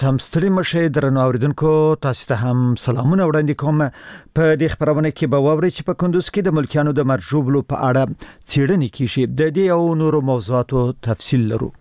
تم ستړي مشه درنو اوریدونکو تاسو ته هم سلامونه وړاندې کوم په دې خبرونه کې به واوري چې په کندوز کې د ملکیانو د مرجوبلو په اړه څېړنې کیږي د دې او نورو موضوعاتو تفصیل لرو.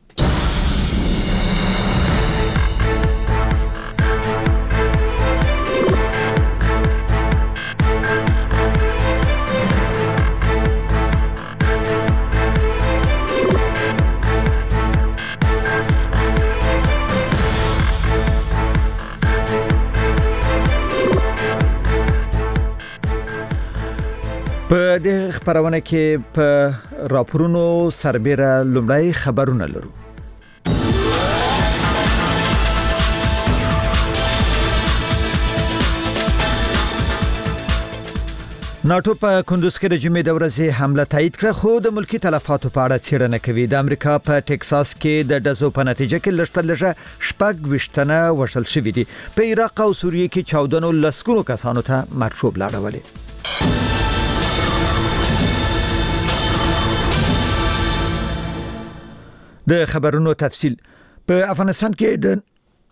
په دې خبرونه کې په راپورونو سربېره لومړی خبرونه لرو. ناتو په کندوز کې د جمعې د ورځې حمله تایید کړه، خو د ملکی تلفاتو په اړه څېړنه کوي. د امریکا په ټکساس کې د ډزو په نتیجه کې لږه شپږ وشتنه وژل شوي دي. په عراق او سوریه کې 14 لسګونو کسانو ته مرچوب لاړولې. د خبرونو تفصیل. په افغانستان کې د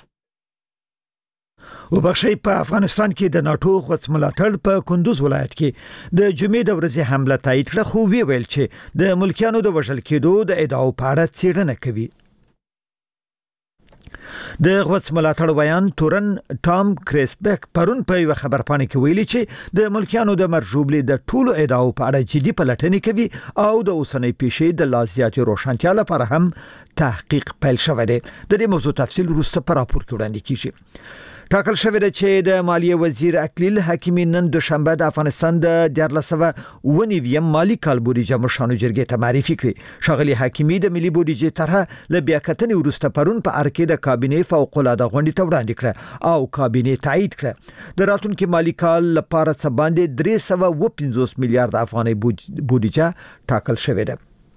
افغانستان کې د ناتو غوڅ ملاتړ په کندوز ولایت کې د جمعې د ورځې حمله تایید کړه، خو ویل چې د ملکیانو د وژل کېدو د ادعاو په اړه څېړنه کوي. د غوڅ ملاتړ ویان تورن ټام کریسبک پرون په یو خبرپاڼه کې ویلي چې د ملکیانو د مرجوبلې د ټولو ادعاو په اړه جدي پلټنې کوي او د اوسنۍ پیښې د لازیاتي روښانتیا لپاره هم تحقیق پیل شوی دی. د دې موضوع تفصیل وروسته په راپور کې وړاندې کیږي. ټاکل شوی دی چې د مالیه وزیر اکلیل حکیمی نن دوشنبه د افغانستان د 1490 مالی کال بودیجه مشانو جرګې ته معرفي کړې. ښاغلي حکیمی د ملي بودیجې طرحه له بیاکتنې وروسته پرون په ارکې د کابینې فوق العاده غونډې ته وړاندې کړه او کابینې تایید کړه. د راتلونکي مالی کال لپاره څه باندې 350 میلیارډ افغانۍ بودیجه ټاکل شوې ده.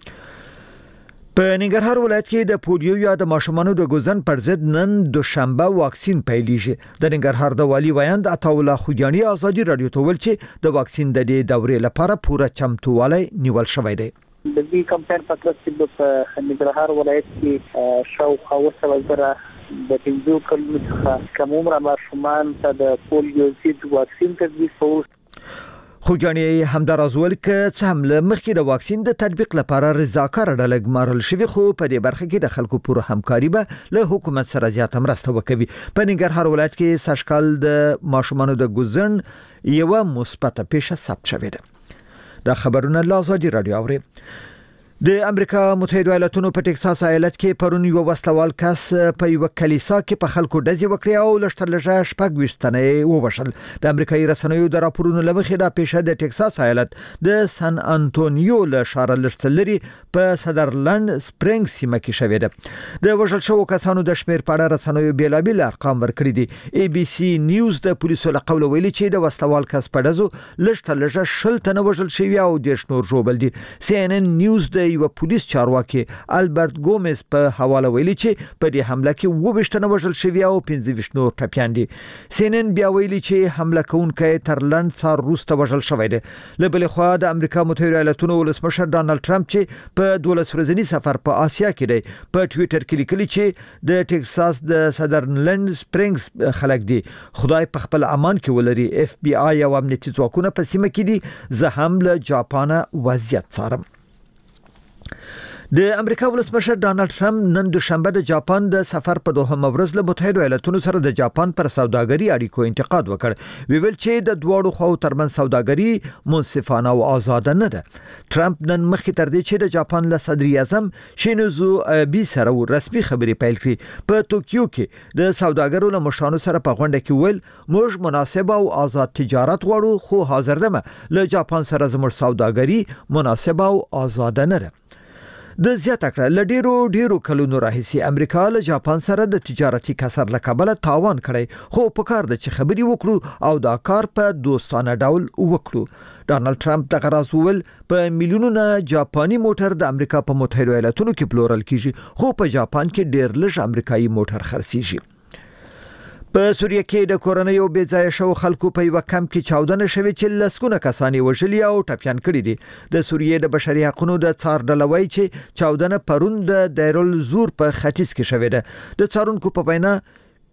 په ننګرهار ولایت کې د پولیو یا د ماشومانو د ګوزن پر ضد نن دوشنبه واکسین پیلیږي. د ننګرهار د والی ویاند عطاالله خوجانی ازادي رادیو ته ویل چې د واکسین د دې دورې لپاره پوره چمتووالی نیول شوی دی. د دې کمپاین په ترڅ کې په ننګرهار ولایت کې شاوخوا 7,000 د 5 کلونو څخه کم عمر ماشومان ته د پولیو ضد واکسین تطبیق شوی. خوجانی همداراز ول ک څه هم مخکې د واکسین د تطبیق لپاره رضاکار ډله ګمارل شوی، خو په دې برخه کې د خلکو پوره همکاري به له حکومت سره زیاته مرسته وکوي. په ننګرهار ولایت کې سږکال د ماشومانو د ګوزن یو مثبت پیښه ثبت شوې ده. دا خبرونه له ازادي رادیو اوري. د امریکا متحده ایالاتونو په ټکساس ایالت کې پرون یو وسلوال کس په یو کلیسا کې په خلکو ډزې وکړې او لږ شپږ وشتنې ووژل. د امریکایي رسنیو د راپورونو لمخې دا پیښه د ټکساس ایالت د سان انټونیو له ښار لري په سدرلند سپرینګ سیمه کې شوې ده. د وژل شوو کسانو د شمیر په اړه رسنیو بیلابل ارقام ورکړي دي. ای بي سي نیوز د پولیسو له قوله ویلي چې د وسلوال کس په ډزو لږ 10 تنه وژل شوي او 10 نور ژوبل دي. سی ان ان نیوز د یو پولیس چارواکي البرت ګومز په حواله ویلي چې په دې حمله کې 22 تنه وژل شوي او 15 نور ټپيان دي. سینن بیا ویلي چې حمله کوونکی تر لند څار روسته وژل شوی دی. له بل خوا د امریکا متحده ایالاتونو ولسمشر ډانلډ ټرمپ چې په 12 ورځنی سفر په آسیا کې دی په ټوئیټر کې لیکلي چې د ټکساس د سدرلند سپرینګز خلک دي خدای په خپل امان کې ولري. اف بي آی او امنیتي ځواکونه په سیمه کې دي. زه هم له جاپان وضعیت څارم. د امریکا ولسمشر ډانلډ ټرمپ نن دوشنبه د جاپان د سفر په دوهمه ورځ له متحده ایالاتونو سره د جاپان پر سوداګري اړیکو انتقاد وکړ. ویل چې د دواړو خواو ترمنځ سوداګري منصفانه او آزاده نه ده. ټرمپ نن مخکې تر دې چې د جاپان له صدر اعظم شینزو ابي سره رسمي خبرې پیل کړې په توکیو کې د سوداګرو له مشرانو سره په غونډه کې ویل موږ مناسب او آزاد تجارت غواړو، خو حاضر نه له جاپان سره زموږ سوداګري مناسب او آزاده نه ده. د زیاته کړه ډیرو کلونو راهیسي امریکا له جاپان سره د تجارتي کسر له کبله تاوان کړی، خو په کار د چې خبري وکړو او دا کار په دوستانه ډول وکړو. ډانلډ ټرمپ د غراز ول په میلیونونو جاپاني موټر د امریکا په متحده ایالاتونو کې پلورل کیږي، خو په جاپان کې ډیر لږ امریکایي موټر خرڅيږي. په سوریه کې د کورنۍ او بې ځای شو خلکو په یو کمپ کې چاودنه شوې چې لسګونه کسان وژلي او ټپيان کړي دي. د سوریه د بشري حقوقو د څار ډلوي چې چاودنه پرون د دایرالزور په ختیځ کې شوې ده. د څارونکو په وینا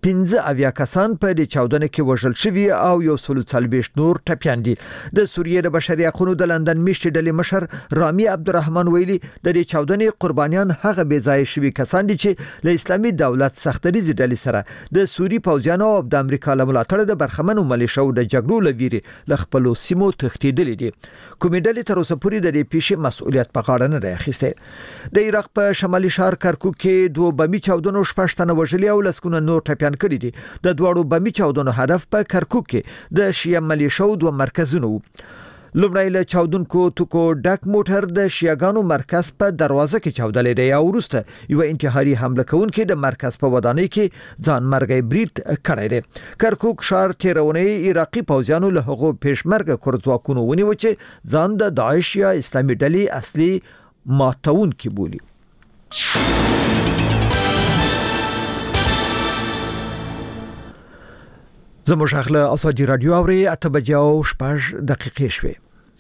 15 کسان په دې چاودنه کې وژل شوي او 140 نور ټپيان دي. د سوریې د بشري حقوقو د لندن میشتې ډلې مشر رامي عبدالرحمن ویلي د دې چاودنې قربانیان هغه بې ځای شوي کسان دي چې له اسلامي دولت سختریزي ډلې سره د سوري پوځیانو او د امریکا له ملاتړ د برخمنو ملیشو د جګړو لويري له خپل سیمو تښتیدلې دي. کومې ډلې تر اوسه پورې د دې پیښې مسؤلیت په غاړه نه اخیسته. د عراق په شمالي شهر کرکوک کې 2 بمي چاودنو 6 تنه وژلي او لسکونه نور ټپيان کړي دي. د دوړو بمي چاودنو هدف په کرکوک کې د شیعه ملیشو 2 مرکزونه وو. لومړی له چاودونکو توکو ډک موټر د شیعاګانو مرکز په دروازه کې چاودلې دی او وروسته یو انتحاري حمله کوونکې د مرکز په ودانۍ کې ځان مرګي برید کړی دی. کرکوک ښار تیرونې عراقي پوځیانو له هغو پېشمرګه کورځواکونو ونیو چې ځان د داعش یا اسلامي ډلې اصلي ماتون کې بولی. زموږ اخله ازادي رادیو اوري 8:06 شوي.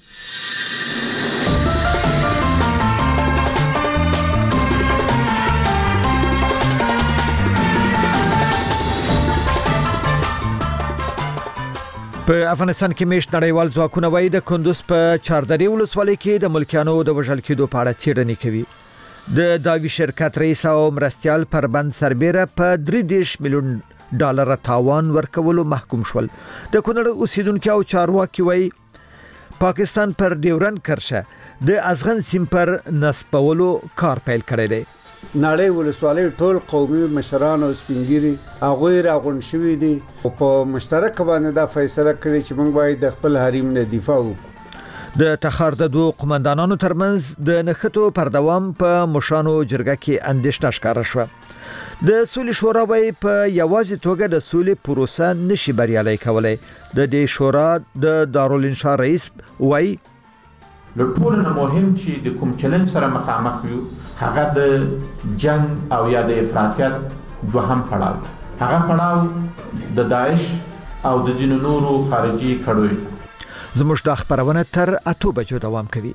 په افغانستان کې میشت نړیوال ځواکونه وایي د کندوز په چاردري ولسوالۍ کې د ملکیانو د وژل کېدو په اړه څېړنې کوي. د داوی شرکت رئیس او مرستيال پربند سربېره په 3 میلیون ډالر تاوان ورکولو محکوم شول. د کونړ اوسیدونکو او چارواکي وایي پاکستان پر ډیورن کرښه د ازغن سیم پر نسبولو کار پیل کړی دی. نړۍ ولسوالۍ ټول قومي مشران او سپینګيري هغه راغون شوې دي او په مشترک باندې دا فیصله کړې چې موږ باید د خپل حریم نه دفاع وکړو. د تخار د 2 قومندانانو ترمنځ د نخټو پر دوام په مشانو جرګه کې اندېښنه ښکاره شوه. د سولې شورا وايي په یوازې توګه د سولې پروسه نشي بریالي کولای. د دې شورا د دارالانشا رئیس وايي له ټولو نه مهم چې د کوم چلنج سره مخامخ یو هغه د جنگ او یا د افراطیت دوهم پړاو. هغه پړاو د داعش او د ځینو نورو خارجي کړوي. زموږ د خبرونه تر 8 بجو دوام کوي.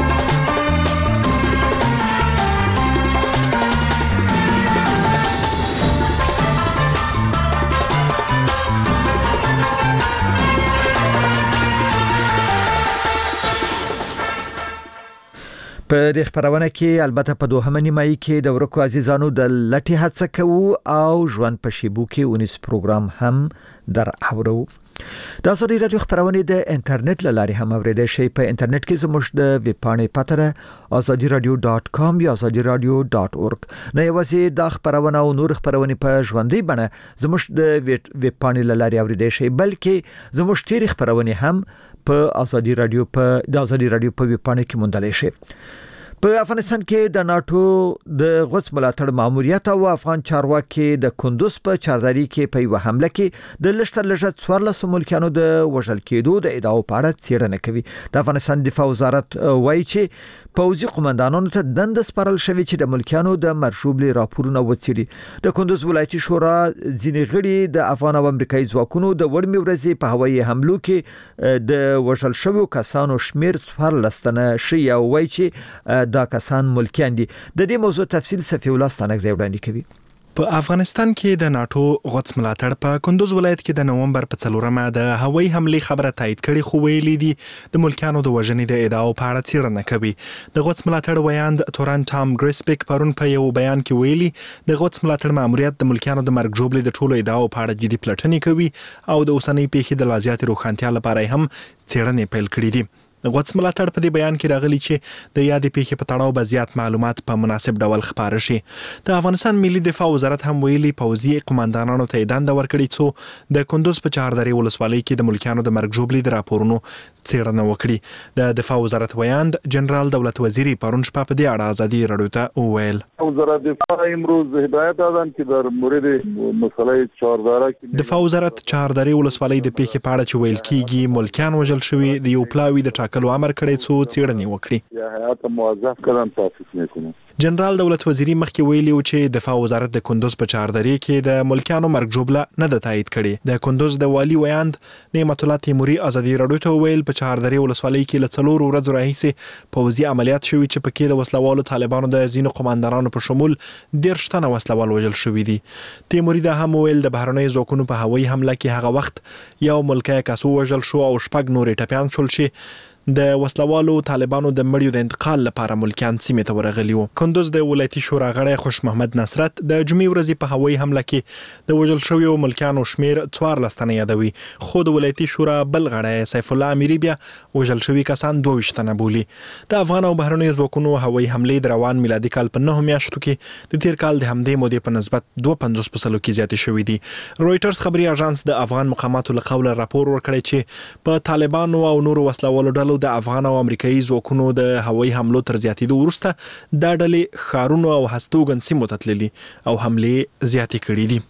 په دې خبرونه کې البته په دوهمه نیمایي کې د ورکو عزیزانو د لټي هڅه کوو او ژوند په شیبو کې ونیس پروګرام هم در اورو. د ازادي رادیو خبرونه د انټرنیټ لارې هم اوریدل شي. په انټرنیټ کې زموږ د ویب پاڼې پاتره azadiradio.com یا azadiradio.org. نه یوازې د خبرونه او نور خبرونه په ژوندۍ بڼه زموږ د ویب پاڼې لارې اوریدل شي بلکې زموږ تاریخ خبرونه هم په ازادي رادیو په ویب پاڼې کې موندل شي. په افغانستان کې د ناتو د غوڅ ملاتړ ماموریت او افغان چارواکي د کندوز په چاردري کې په یو حمله کې د لشتر لږ 14 ملکیانو د وژل کېدو د ادعاو په اړه څېړنه کوي. د افغانستان دفاع وزارت وایي چې پوځي قومندانانو ته دند سپارل شوی چې د ملکیانو د مرشوبلي راپورونه وڅېړي. د کندوز ولایتي شورا ځینې غړي د افغان او امریکایي ځواکونو د وړمې ورځې په هوایي حملو کې د وژل شویو کسانو شمیر 14 تنه شي او وایي چې دا کسان ملکیان دي. د دې موضوع تفصیل صفی الله ستانک وړاندې کوي. په افغانستان کې د ناتو غوڅ ملاتړ په کندوز ولایت کې د نومبر په 4مه د هوایي حمله خبره تایید کړي خو ویلي دي د ملکیانو د وژنې د ادعاو په اړه څېړنه کوي. د غوڅ ملاتړ ویاند توران ټام ګریسپیک پرون په یو بیان کې ویلي د غوڅ ملاتړ ماموریت د ملکیانو د مرګ جوړې د ټولو ادعاو په اړه جدي پلټنې کوي او د اوسنۍ پیښې د لازیات روښانتیا لپاره هم څېړنې پیل کړې دي. د غوڅ ملاتړ په دې بیان کې راغلي چې د یادې پیښې په تړاو به زیات معلومات په مناسب ډول خپاره شي. د افغانستان ملي دفاع وزارت هم ویلي پوځي قومندانانو ته دنده ورکړي څو د کندوز په چاردري ولسوالۍ کې د ملکیانو د مرګ جوړې د راپورونو څېړنه وکړي. د دفاع وزارت ویاند جنرال دولت وزیری پرون شپه په دې اړه ازادي رادیو ته وویل. وزارت دفاع امروز هدایت دادن که در مورد مسئله چاردره دفاع وزارت چاردري ولسوالۍ د پیښې په اړه چې ویل کیږي ملکیان وژل شوي د یو پلاوي د ټاکلو امر کړی څو څېړنې وکړي. یا هیئت موظف کردن تاسیس میکنه. جنرال دولت وزیری مخکې ویلي و چې دفاع وزارت د کندوز په چهاردرې کې د ملکیانو مرګ جوړه نه ده تایید کړې. د کندوز د والي ویاند نعمت الله تیموري ازادي راډیو ته ویل په چهاردرې ولسوالۍ کې له 4 ورځو راهیسې پوځي عملیات شوي چې پکې د وسلوالو طالبانو د ځینو قوماندانانو په شمول 10 تنه وسلوال وژل شوي دي. تیموري دا هم ویل د بهرنیو ځواکونو په هوایي حمله کې هغه وخت یو ملکی کس وژل شو او 6 نورې ټپیان شول چې د وسلوالو طالبانو د مړیو د انتقال لپاره ملکیان سیمې ته ورغلي وو. کندوز د ولایتي شورا غړی خوش محمد نصرت د جمعې ورځې په هوایي حمله کې د وژل شویو ملکیانو شمیر 14 تنه یادوي، خو د ولایتي شورا بل غړی سیف الله امیری بیا وژل شوي کسان 22 تنه بولي. د افغان او بهرنیو ځواکونو هوایي حملې د روان میلادي کال په 9 میاشتو کې د تیر کال د همدې مودې په نسبت 52% کې زیاتې شوې دي. رويټرز خبري اژانس د افغان مقاماتو له قوله راپور ورکړی چې په طالبانو او نورو وسلوالو ډلو د افغان او امریکایي ځواکونو د هوایي حملو تر زیاتېدو وروسته دا ډلې ښارونو او هستوګن سیمو ته تللي او حملې زیاتې کړې دي.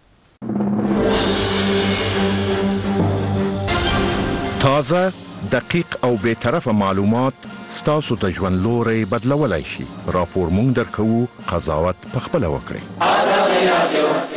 تازه، دقیق او بی‌طرفه معلومات ستاسو د ژوند لوري بدلولای شي. راپور مونږ درکوو، قضاوت پخپله وکړئ.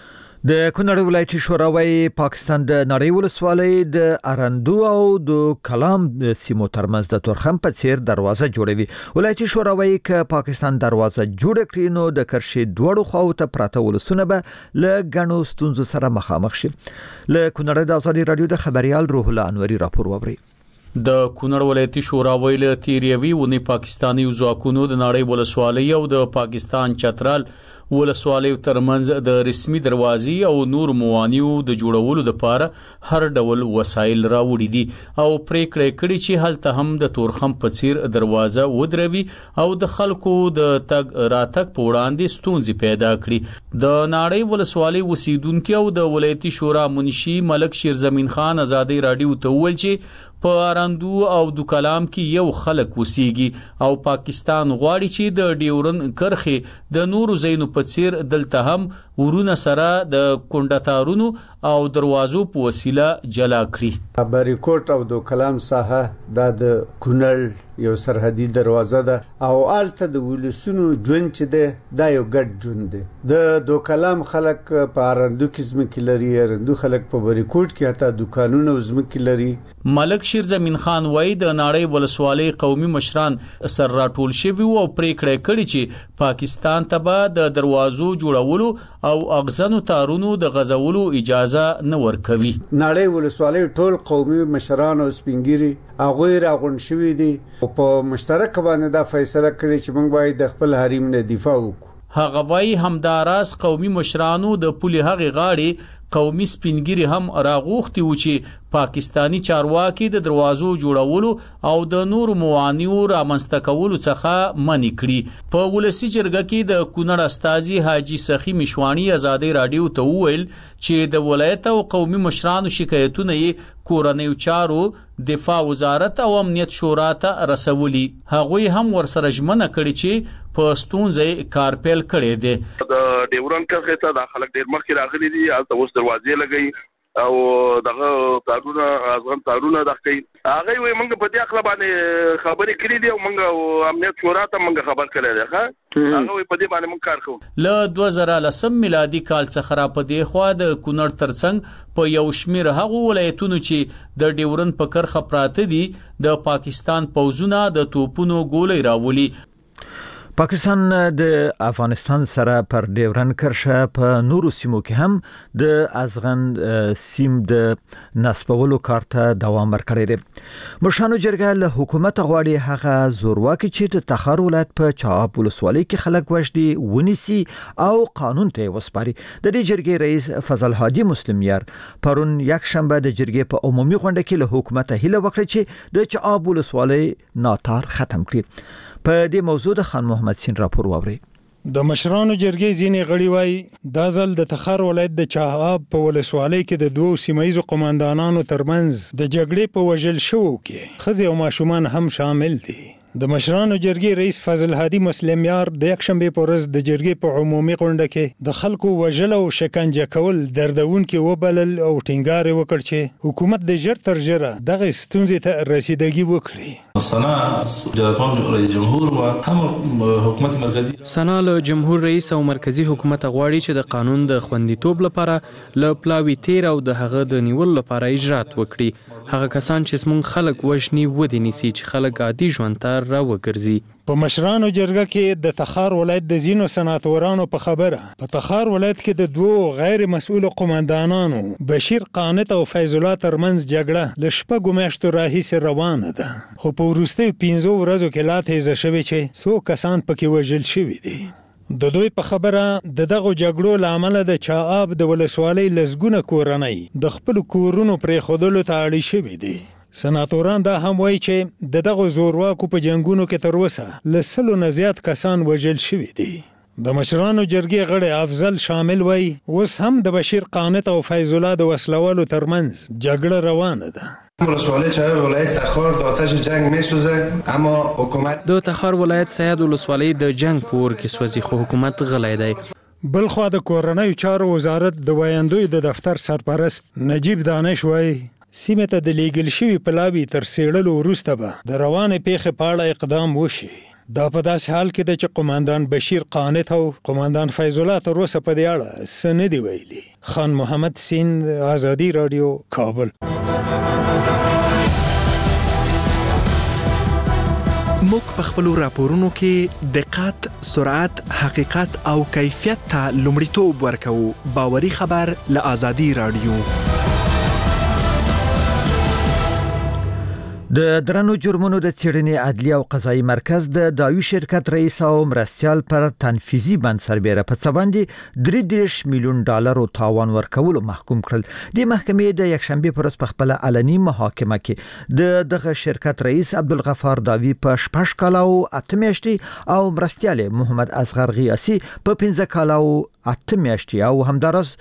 د کونړ ولایتي شورا وايي پاکستان د نړۍ ولسوالۍ د ارندو او د کلام سیمو ترمنځ د تورخم په څیر دروازه جوړوي. ولایتي شورا وايي ک پاکستان دروازه جوړ کړي نو د کرشي دوړو خواو ته پراته ولسونه به له غنو ستونزو سره مخامخ شي. له کونړ د ازادي رادیو د خبريال روح الله انوري راپور ووري. د کونړ ولایتي شورا ویل تیریوي ونی پاکستاني ځواکونو د نړۍ ولسوالۍ او د پاکستان چترال ولسوالۍ ترمنځ د رسمي دروازې او نور موانیو د جوړولو لپاره هر ډول وسایل راوړي دي او پریکړه کړې چې هلته هم د تورخم په څیر دروازه ودروي او د خلکو د تګ راتګ په وړاندې ستونزې پیدا کړي. د نړۍ ولسوالۍ اوسیدونکو او د ولایتي شورا منشي ملک شیر زمین خان ازادي راډیو ته ویل چې په ارندو او د کلام کې یو خلک وسیږي او پاکستان غواړي چې د ډیورن کرخه د نورو زینو په څیر دلته هم ورونه سره د کونډتارونو او دروازو په وسیله جلا کړي. باریکوټ او د کلام ساحه د کونړ یو سرحدي دروازه ده او الته د ولسونو ژوند چې ده دا یو ګډ ژوند دی. د کلام خلک په ارندو کې ځمکې لري، ارندو خلک په باریکوټ کې حتی دکانونه او ځمکې لري. ملک شیر زمین خان وای د نړۍ ولسوالۍ قومي مشران سر راټول شوي او پریکړه کړې چې پاکستان ته به د دروازو جوړولو او اغزنو تارونو د غزولو اجازه نه ورکوي. نړۍ ولسوالۍ ټول قومي مشران او سپینګيري هغه راغون شوي دي په مشترک باندې دا فیصله کړې چې موږ باید د خپل حریم نه دفاع وکړو. هغه وای همداراز قومي مشرانو د پولي هغه غاړي قومي سپینګيري هم راغوختي و چې پاکستانی چارواکي د دروازو جوړولو او د نور موانیو رامنځته کولو څخه منع کړي. په ولسی جرګه کې د کونړ استاذي حاجی سخی مشوانی ازادي رادیو ته ویل چې د ولایت او قومي مشرانو شکایتونه یې کورنیو چارو، دفاع وزارت او امنیت شورا ته رسولي. هغوی هم ورسره ژمنه کړي چې په ستونزې کار پیل کړي دي. د ډیورن کرخه ته د خلک ډیر مخکې راغلي دي، البته اوس دروازې لګي او دغه تارونه ازغن تارونه دغه هغه وي موږ په دې خپل باندې خبرې کړې دي او موږ امنیت شورا ته موږ خبر کړی دی. هغه وي په دې باندې موږ کار کوو. له 2010 میلادي کال څخه را پدې خوا د کونړ ترڅنګ په یو شمیر هغه ولایتونو چې د ډیورن په کرخه پراته دي د پاکستان پوځونه د توپونو ګولې راولي. پاکستان د افغانستان سره پر ډیورن کرښه په نورو سیمو کې هم د ازغن سیم د نسبولو کار ته دوام ورکړی دی. مشانو جرګه له حکومت غواړي هغه زورواکي چې د تخار ولایت په چاب ولسوالۍ کې خلک وژني ونیسي او قانون ته وسپاري. د دې جرګې رئیس فضل حاجی مسلم یار پرون یک شنبه د جرګې په عمومي غونډه کې له حکومت هیله وکړه چې د چاب ولسوالۍ ناتار ختم کړي. په دې موضوع د خان محمد سین راپور ووري. د مشرانو جرګې ځینې غړي وایي دا ځل د تخار ولایت د چاهاب په ولسوالۍ کې د دوو سیمایزو قوماندانانو ترمنځ د جګړې په وژل شوو کې ښځې او ماشومان هم شامل دي. د مشرانو جرګې رئیس فضل هادي مسلمیار د یکشنبه په ورځ د جرګې په عمومي غونډه کې د خلکو وژل او شکنجه کول دردونکي وبلل او ټینګار وکړ چې حکومت د ژر تر ژره دغه ستونزې ته رسیدګي وکړي. سنا رئیس جمهور و هم حکومت مرکزی سنا له جمهور رئیس او مرکزی حکومت غواړي چې د قانون د خوندیتوب لپاره له پلاوي تیر او د هغه د نیول لپاره اجرات وکړي. هغه کسان چې زموږ خلک وژني ودی نیسي چې خلک عادي ژوند ته راوګرځي. په مشرانو جرګه کې د تخار ولایت د زینو سناتورانو په خبره په تخار ولایت کې د دوو غیر مسؤل قومندانانو بشیر قانت او فیض الله ترمنځ جګړه ل شپږو میاشتو راهیسې روانه ده، خو په وروستیو 15 ورځو کې لا تیزه شوې چې څو کسان پکې وژل شوي دي. د دوی په خبره د دغه جګړو لامل د چااب د ولسوالۍ لزګونه کورنۍ د خپل کورونو پرې خودلو ته اړ شوي دي. سناتوران دا هم وایي چې د دغه زورواکو په جنگونو کې تر اوسه ل 100 نه زیات کسان وژل شوي دي. د مشرانو جرګې غړي افضل شامل وایي اوس هم د بشیر قانت او فیض الله د وسلوالو ترمنځ جګړه روانه ده. ولسوالی چای ولایت تخار د آتش جنگ میسوزه اما حکومت د تخار ولایت سید ولسوالی د جنگ پور کې سوځي خو حکومت غلی دی. بلخوا د کورنۍ چارو وزارت د وایندوی د دفتر سرپرست نجیب دانش وایي سیمه ته د لیګل شوی پلاوی تر سیړلو وروسته به د روانې پیښې په اړه اقدام وشي. دا په داسې حال کې د چې قومندان بشیر قانت او قومندان فیض الله تر اوسه په دې اړه څه نه دي ویلي. خان محمد سیند، آزادی رادیو، کابل. موږ په خپلو راپورونو کې دقت، سرعت، حقیقت او کیفیت ته لومړیتوب ورکوو. باوري خبر له آزادی رادیو. د درنو جرمونو د څېړنې عدلي او قضایي مرکز د داوی شرکت رئیس او مرستیال پر تنفیذي بند سربېره په څه باندې 33 میلیون ډالرو تاوان ورکولو محکوم کړل. د محکمې د یکشنبه پر ورځ په خپل علني محاکمه کې دغه شرکت رئیس عبدالغفار داوی په 6 کال او 8 میاشتې او مرستیال محمد اصغر غیاسی په 15 کال او 8 میاشتې او همدارس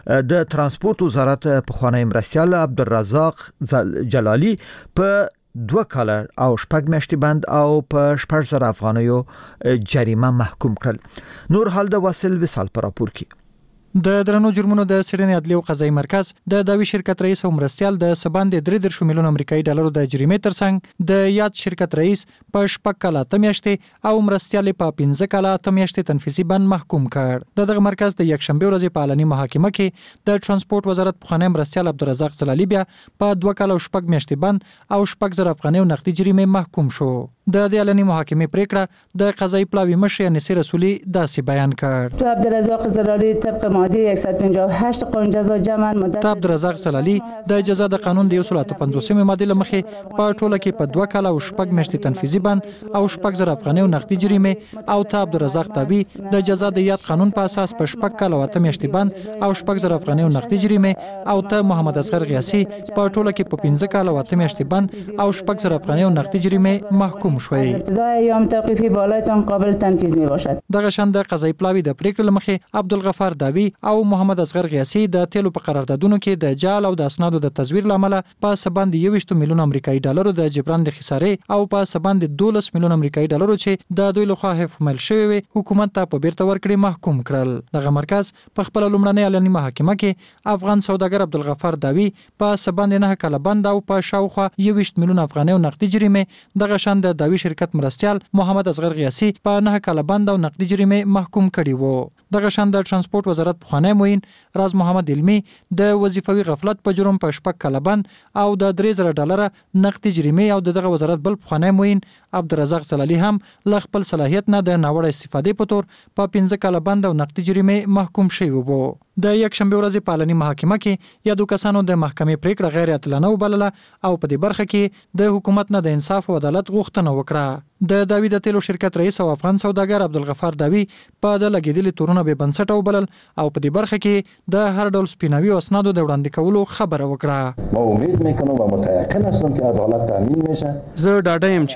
د ترانسپورت وزارت پخوانی مرستیال عبدالرزاق جلالی په 2 کال او 6 میاشتې بند او په 6,000 افغانیو جریمه محکوم کړل. نور حال د واصل وصال پر راپور کې. د درنو جرمونو د څېړنې عدلي او قضایي مرکز د داوی شرکت رئیس او مرستیال د سباند 33 میلیون امریکایي ډالرو د جریمې ترڅنګ د یاد شرکت رئیس په 6 کال 8 میاشتې او مرستیال په 15 کال 8 میاشتې تنفیذي بند محکوم کړ. دغه مرکز د یکشنبه ورځ په علني محاکمه کې د ترانسپورت وزارت پخوانی مرستیال عبدالرزاق زلالی بیا په 2 کال او 6 میاشتې بند او 6,000 افغانیو نقدي جریمې محکوم شو. د دې علني محاکمې پریکړه د قضایي پلاوي مشر نصیر رسولي داسې بیان کړ. تو عبدالرزاق زلالی طبق ماده 158 قانون جزا جمع مدت عبدالرزاق زلالی د جزا د قانون د 155 ماده لمخې په ټوله کې په 2 کال او 6 میاشتې تنفیذي بند او 6,000 افغانیو نقدي جریمې او ته عبدالرزاق داوی د جزا د یاد قانون په اساس په 6 کال او 8 میاشتې بند او 6,000 افغانیو نقدي جریمې او ته محمد اصغر غیاسی په ټوله کې په 15 کال او 8 میاشتې بند او 6,000 افغانیو نقدي جریمې محکوم شوي. ابتدای ایام توقیفی بالایتان قابل تنفیذ می باشد. دغه شان د قضایي پلاوي د پریکړې لمخې عبدالغفار داوی او محمد اصغر غیاسی د تیلو په قراردادونو کې د جعل او د اسنادو د تزویر لامل په سباند 21 میلیون امریکایي ډالرو د جبران د خسارې او په سباند 12 میلیون امریکایي ډالرو چې د دوی لخوا حکومت شوی وي حکومت ته په بیرته ورکړې محکوم کړل. دغه مرکز په خپل لومړنۍ علني محاکمه کې افغان سوداګر عبدالغفار داوی په سباند 9 کال بند او په شاوخوا 21 میلیون افغانیو نقدي جریمې دغه شان د داوی شرکت مرستیال محمد اصغر غیاسی په 9 کال بند او نقدي جریمې محکوم کړي وو. دغه شان د ترانسپورت وزارت پخوانی معین راز محمد علمی د وظیفوي غفلت په جرم په 6 کال بند او د 3,000 ډالر نقدي جریمې او دغه وزارت بل پخوانی معین عبدالرزاق زلالی هم ل خپل صلاحیت نه د ناوړه استفادې په تور په 15 کال بند او نقدي جریمې محکوم شوی وو. د یکشنبه ورځ په علني محاکمه کې یادو کسانو د محکمې پریکړه غیر عادلانه وبلله او په دې برخه کې د حکومت نه د انصاف او عدالت غوښتنه وکړه. د داوی د تیلو شرکت رئیس او افغان سوداګر عبدالغفار داوی په د لګیدلي تورونه به بنسټ وبلل او په دې برخه کې د هر ډول سپیناوي او اسنادو د وړاندې کولو خبره وکړه. ما امید میکنم و متيقن هستم که عدالت تامین میشه. زه ډاډه یم چې عدالت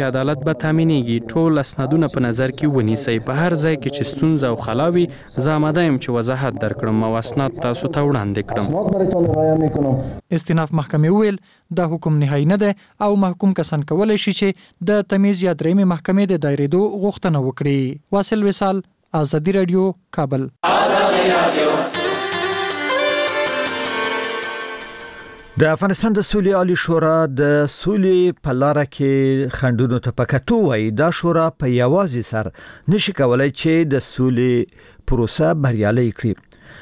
به تامینېږي. ټول اسنادونه په نظر کې ونیسئ. په هر ځای کې چې ستونزه او خلا وي زه آماده یم چې وضاحت درکړم او اسناد تاسو ته وړاندې کړم. استیناف محکمې وویل دا حکم نهایی نه ده او محکوم کسان کولی شي چې د تمیز یا درېیمې محکمې د دایرېدو غوښتنه وکړي. واصل وصال، آزادی رادیو، کابل. د افغانستان د سولې عالی شورا د سولې په لار کې خنډونو ته پکاتو وایي دا شورا په یوازې سر نشي کولای چې د سولې پروسه بریالۍ کړي.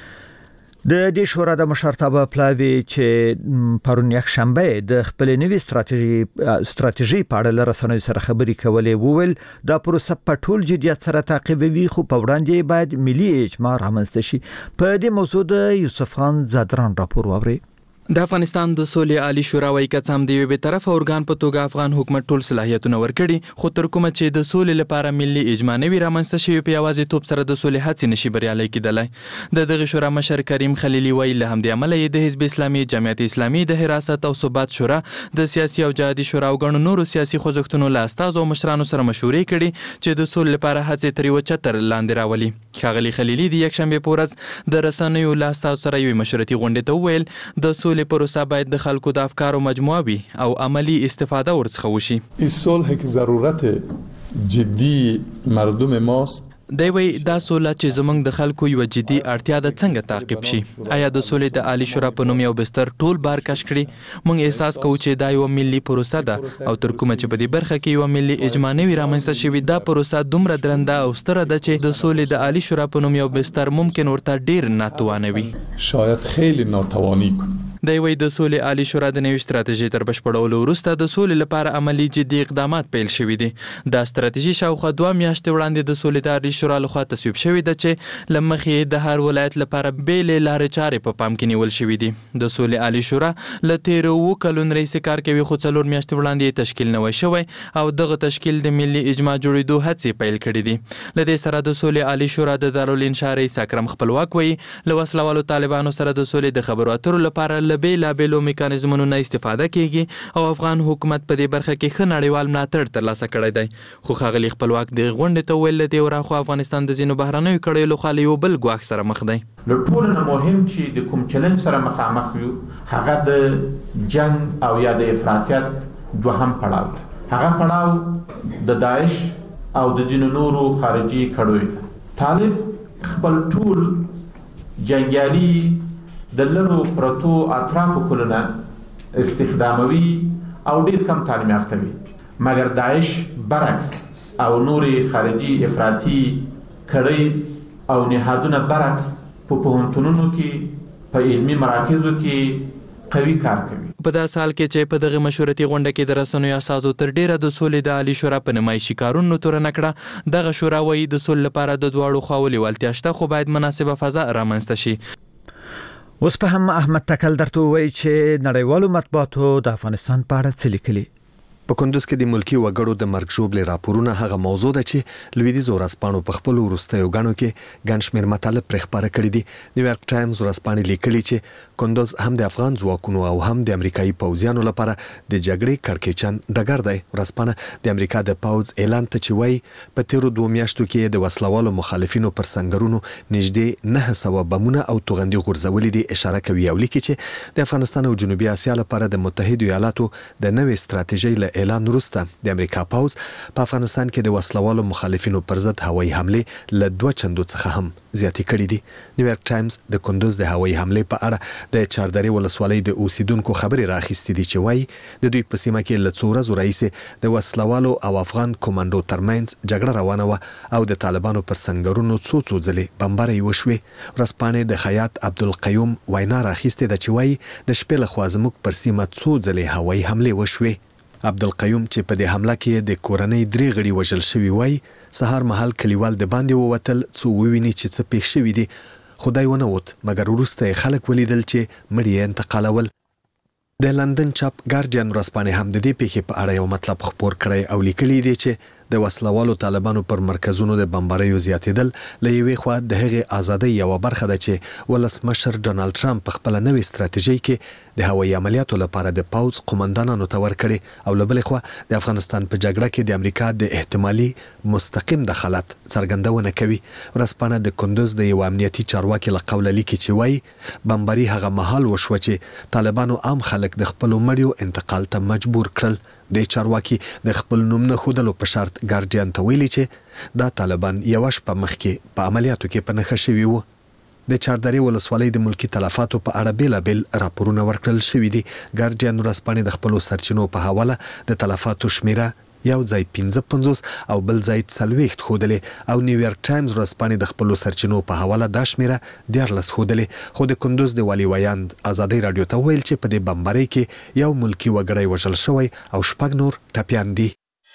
د دې شورا د مشرتابه پلاوی چې پرون یک شنبه د خپل نوې ستراتیژي په اړه له رسنیو سره خبرې کولې وویل دا پروسه په ټول جديت سره تعقیبوي خو په وړاندې باید ملي اجماع رامنځته شي. په دې موضوع د یوسف خان زادران راپور واوري. د افغانستان د سولې عالی شورا وايي که څم د یو به طرف اورګان په توګه افغان حکومت ټول صلاحیتونه ورکړي خو تر کومه چې د سولې لپاره ملي اجماع نه وي رامنځته شوی په یوازې توپ سره د سولې هڅې نشي بریالۍ کېدلای. د دغه شورا مشر کریم خلیلی وايي له همدې امله د حزب اسلامي، جمعیت اسلامي، د حراست او ثبات شورا، د سیاسي او جهادي شورا او ګڼو نورو سیاسي خوځښتونو له استازو او مشرانو سره مشورې کړي چې د سولې لپاره هڅې تر یو چتر لاندې راولي. ښاغلي خلیلی د یکشنبه په ورځ د رسنیو له استازو سره یو مشورتي غونډه ته وویل د سولې پروسه باید د خلکو د افکارو مجموعه وي او عملی استفاده ورڅخه وشي. این صلح که ضرورت جدی مردم ماست. دی وی دا سوله چې زمونږ د خلکو یو جدي اړتیا د څنګه تعقیب شي. آیا د سولې د عالی شورا په نوم یو بستر ټول بار کش کړي؟ موږ احساس کوو چې دا یو ملي پروسه ده او تر کومه چې په دې برخه کې یو ملي اجماع نه وي رامنځته شوې دا پروسه دومره درنده او ستره ده چې د سولې د عالی شورا په نوم یو بستر ممکن ورته ډیر ناتوانه وي. شاید خیلی ناتوانی کنه. دی وی د سولې عالی شورا د نوې ستراتیژي تر بشپړولو وروسته د سولې لپاره عملی جدي اقدامات پیل شوي دي. دا ستراتیژي شاوخوا 2 میاشتې وړاندې د سولې د عالی شورا لخوا تصویب شوې ده چې له مخې د هر ولایت لپاره بیلې لارې چارې په پام کې نیول شوي دي. د سولې عالی شورا له تیرو 2 کلونو راهیسې کار کوي خو 4 میاشتې وړاندې تشکیل نه شوی او دغه تشکیل د ملي اجماع جوړېدو هڅې پیل کړې دي. له دې سره د سولې عالی شورا د دارالانشا رئیس اکرم خپلواک وایي له وسلوالو طالبانو سره د سولې د خبرو اترو لپاره له بیلابیلو میکانیزمونو نه استفاده کیږي او افغان حکومت په دې برخه کې ښه نړیوال ملاتړ ترلاسه کړی دی. خو ښاغلي خپلواک د غونډې ته ویل دی ورخوا افغانستان د ځینو بهرنیو کړیو له خوا یو بل ګواښ سره مخ دی. له ټولو نه مهم چې د کوم چلنج سره مخامخ یو هغه د جنگ او یا د افراطیت دوهم پړاو دی. هغه پړاو د داعش او د ځینو نورو خارجي کړیو دی. طالب خپل ټول جنگیالي د لرو پرتو اطرافو کلونه استخداموي او ډیر کم تعلیم یافته وي مګر داعش برعکس او نوري خارجي افراطي کړي او نهادونه برعکس په پوهنتونونو کې په علمي مراکزو کې قوي کار کوي. په داسې حال کې چې په دغه مشورتي غونډه کې د رسنیو اساسو تر ډیره د سولې د عالی شورا په نمایشي کارونو تورنه کړه. دغه شورا وایي د سولې لپاره د دواړو خواو لیوالتیا شته خو باید مناسبه فضا رامنځته شي. اوس په هم احمد تکل درته وایي چې نړیوالو مطبوعاتو د افغانستان په اړه څه لیکلي. په کندوز کې د ملکی وګړو د مرګ ژوبلې راپورونه هغه موضوع ده چې لویدیځ ورځپاڼو په خپل وروستیو غاڼو کې ګڼ شمېر مطالب پرې خپاره کړي دي. نیویارک ټایمز ورځپاڼې لیکلي چې کندوز هم د افغان ځواکونو او هم د امریکایي پوځیانو لپاره د جګړې کړکېچن ډګر دی. ورځپاڼه د امریکا د پوځ اعلان ته چې وایي په تیرو 2 میاشتو کې د وسلوالو مخالفینو پر سنگرونو نږدې 900 بمونه او توغندي غورځولې دي اشاره کوي او لیکي چې د افغانستان او جنوبي اسیا لپاره د متحده ایالاتو د نوې ستراتیژۍ له اعلان وروسته د امریکا پوځ په افغانستان کې د وسلوالو مخالفینو پر ضد هوایي حمله له 2 چندو څخه هم زیاتې کړې دي. نیویارک ټایمز د کندوز د هوایي حمله په اړه د چاردرې ولسوالۍ د اوسیدونکو خبرې راخیستې دي چې وایي د دوی په سیمه کې له 2 ورځې راهیسې د وسلوالو او افغان کمانډو ترمنځ جګړه روانه و او د طالبانو پر سنگرونو څو ځلې بمبارۍ وشوې. ورځپاڼې د خیاط عبدالقیوم وینا راخیستې ده چې وایي د شپې لخوا زموږ پر سیمه څو ځلې هوایي حمله وشوې. عبدالقیوم چې په دې حمله کې د کورنۍ 3 غړي وژل شوي وای سهار مهال کلیوال د باندې ووتل څو وویني چې څه پېښ شوي دي. خدای ونه وت مګر وروسته خلک ولیدل چې مړي یې انتقالول. د لندن چاپ ګارډین ورځپاڼې هم د دې پیښې په اړه یو مطلب خپور کړی او لیکلی دی چې د وسلوالو طالبانو پر مرکزونو د بمباریو زیاتېدل له یوې خوا د هغې ازادۍ یوه برخه ده چې ولسمشر ډونالد ټرمپ په خپله نوې ستراتیژۍ کې د هوایي عملیاتو لپاره د پوځ قومندانانو ته ورکړي او له بلې خوا د افغانستان په جګړه کې د امریکا د احتمالي مستقیم دخالت څرګندونه کوي. ورځپاڼه د کندوز د یو امنیتي چارواکي له قوله لیکي چې وایي بمباري هغه مهال وشوه چې طالبانو عام خلک د خپلو مړیو انتقال ته مجبور کړل. د چارواکي د خپل نوم نه ښودلو په شرط ګارډین ته ویلي چې دا طالبان یوه شپه مخکې په عملیاتو کې په نښه شوي وو. د چاردرې ولسوالۍ د ملکي تلفاتو په اړه بیلابیل راپورونه ورکړل شوي دي. ګارډین ورځپاڼې د خپلو سرچینو په حواله د تلفاتو شمیره یو ځای 55 او بل ځای 40 ښودلې او نیویارک ټایمز ورځپاڼې د خپلو سرچینو په حواله دا شمیره 14 ښودلې. خو د کندوز د والي ویاند ازادۍ راډیو ته ویل چې په دې بمبارۍ کې یو ملکي وګړی وژل شوی او 6 نور ټپیان دي.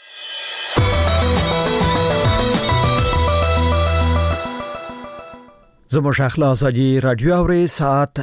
زموږ اخلا ازادي رادیو اوري ساعت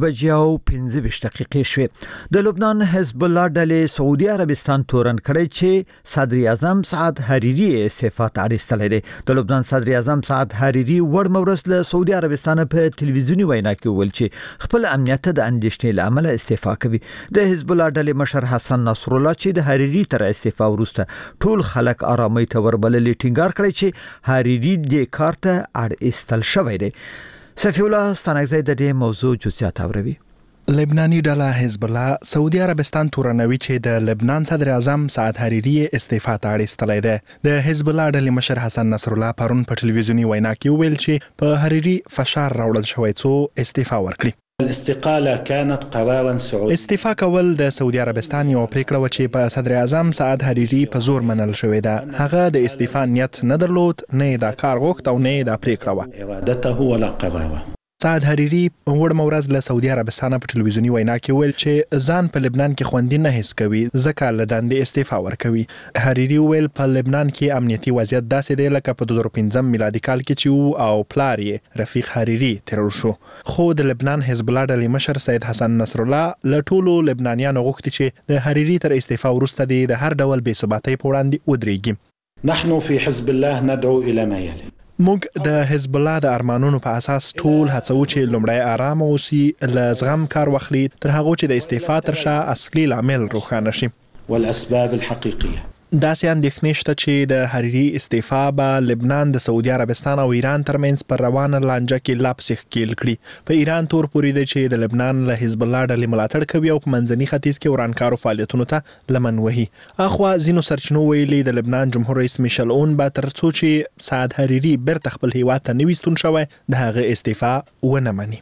8:15 شوه. د لبنان حزب الله ډلې سعودي عربستان تورن کړی چې صدر اعظم سعد حریری استعفا اړیستلې ده. د لبنان صدر اعظم سعد حریری ور مورس له سعودي عربستان په ټلویزیونی وینا کې ویل چې خپل امنیت د اندېښنې لامل استعفا کوي. د حزب الله ډلې مشر حسن نصر الله چې د حریری تر استعفا وروسته ټول خلک آرامۍ ته وربللې ټینګار کړی چې حریری د کار ته اړیستل شوی دی. صفی الله ستانکزی د دې موضوع جزئیات اوروي. لبناني ډله حزب الله سعودي عربستان تورنوي چې د لبنان صدر اعظم سعد حریری استعفا ته اړیستلی دی. د حزب الله ډلې مشر حسن نصر الله پرون په ټلویزیونی وینا کې ویل چې په حریری فشار راوړل شوی څو استعفا ورکړي. الاستقاله كانت قرارا سعودي. استعفا کول د سعودي عربستان یو پریکړه و چې په صدر اعظم سعد حریری په زور منل شوې ده. هغه د استعفا نیت نه درلود، نه دا کار غوښت او نه دا پریکړه و. ارادته ولا قراره. سعد حریری وړ مورز له سعودي عربستان په ټلویزیونی وینا کې ویل چې ځان په لبنان کې خوندي نه حس کوي ځکه له دندې استعفا ورکوي. حریری ویل په لبنان کې امنیتي وضعیت داسې دی لکه په 2015 میلادي کال کې چې او پلار یې رفیق حریری ترور شو. خو د لبنان حزب الله ډلې مشر سید حسن نصر الله له ټولو لبنانیانو غوښتي چې د حریری تر استعفا وروسته د هر ډول بې ثباتۍ په وړاندې ودرېږي. نحن في حزب الله ندعو الى ما يلي. موږ د حزب الله د ارمانونو په اساس ټول هڅو چې لومړی آرام اوسي، له زغم کار واخلي تر هغه چې د استعفا تر شا اصلي لامل روښانه شي. والاسباب الحقيقيه داسې اندېښنې شته چې د حریری استعفا به لبنان د سعودي عربستان او ایران ترمنځ پر روانه لانجه کې لا پسې ښکیل کړي. په ایران تور پورې دی چې د لبنان له حزب الله ډلې ملاتړ کوي او په منځني ختیځ کې ورانکارو فعالیتونو ته لمن وهي. اخوا ځینو سرچینو ویلي د لبنان جمهور رئیس میشل اون به تر څو چې سعد حریری بیرته خپل هیواد ته نه وي ستون شوی د هغه استعفا ونه مني.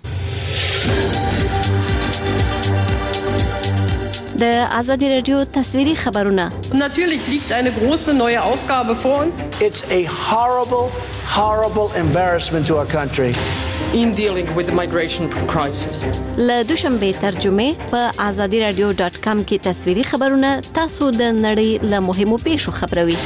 د آزادی رادیو تصویری خبرونه. Natürlich liegt eine große neue Aufgabe vor uns. It's a horrible embarrassment to our country. In dealing with the migration crisis. له دوشنبه ترجمه په azadiradio.com کې تصویری خبرونه تاسو د نړۍ له مهمو پیښو خبروي.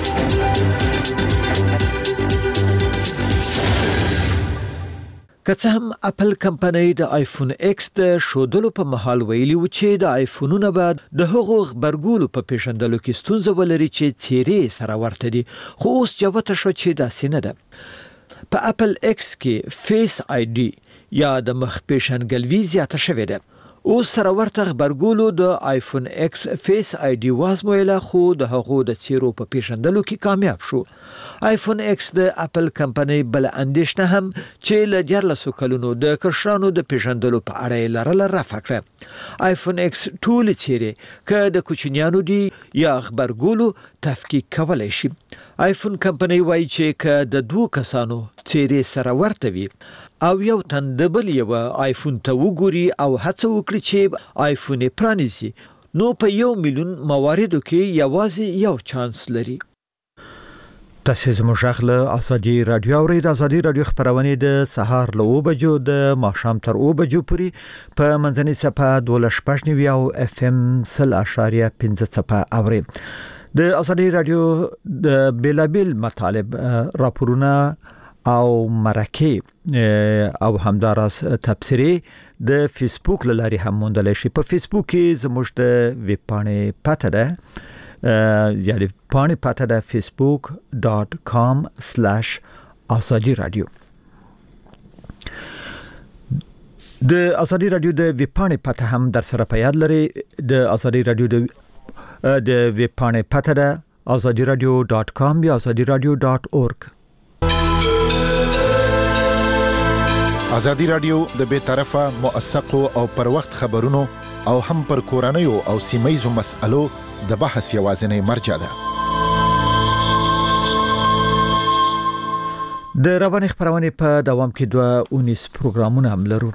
که څه هم اپل کمپنۍ د آیفون ایکس د شودلو په محل ویلي و چې د آیفونونو به د هغو غبرګولو په پیژندلو کې ستونزه ولري چې څیرې سره ورته دي، خو اوس جوته شو چې داسې نه ده. په اپل ایکس کې فیس آی ډي یا د مخ پیژندګلوي زیاته شوې ده. اوس سره ورته غبرګولو د آیفون ایکس فیس آی ډي وازمویله، خو د هغو د څیرو په پیژندلو کې کامیاب شو. آیفون ایکس د اپل کمپنۍ بل اندېښنه هم چې له 14 کلونو د کشرانو د پیژندلو په اړه یې لرله رفع کړه. آیفون ایکس ټول څیرې که د کوچنیانو دي یا غبرګولو تفکیک کولی شي. آیفون کمپنۍ وایي چې که د 2 کسانو څیرې سره ورته وي او یو تن د بل یو آیفون ته وګوري او هڅه وکړي چې آیفون یې پرانیزي، نو په 1 میلیون مواردو کې یوازې یو چانس لري. تاسو زموږ غږ آزادی رادیو اورئ. د آزادی رادیو خبرونه د سهار له 9 بجو د ماښام تر 9 بجو پورې په منځنۍ صفحه 12.9 او اف ام 0.5 صفحه اورئ. د آزادی رادیو د بیلابل مطالب، راپورونه او مرکه او همداراز تبصره د فیسبوک لاري هم موندل شي. په فیسبوک کې زموږ د ویب پاڼې پته ده یعنی پاڼې پته ده facebook.com/ازادي رادیو. د ازادي رادیو د ویب پاڼې پته هم در سره په یاد لري. د ازادي رادیو د ویب پاڼې پته ده azadiradio.com یا azadiradio.org. ازادي رادیو د بے طرفه موثقو او پر وخت خبرونو او هم پر کورنیو او سیمایزو مسألو د بحث یوازینی مرجع ده. د رواني خبرونه په دوام کې 2 پروګرامونه هم لرو.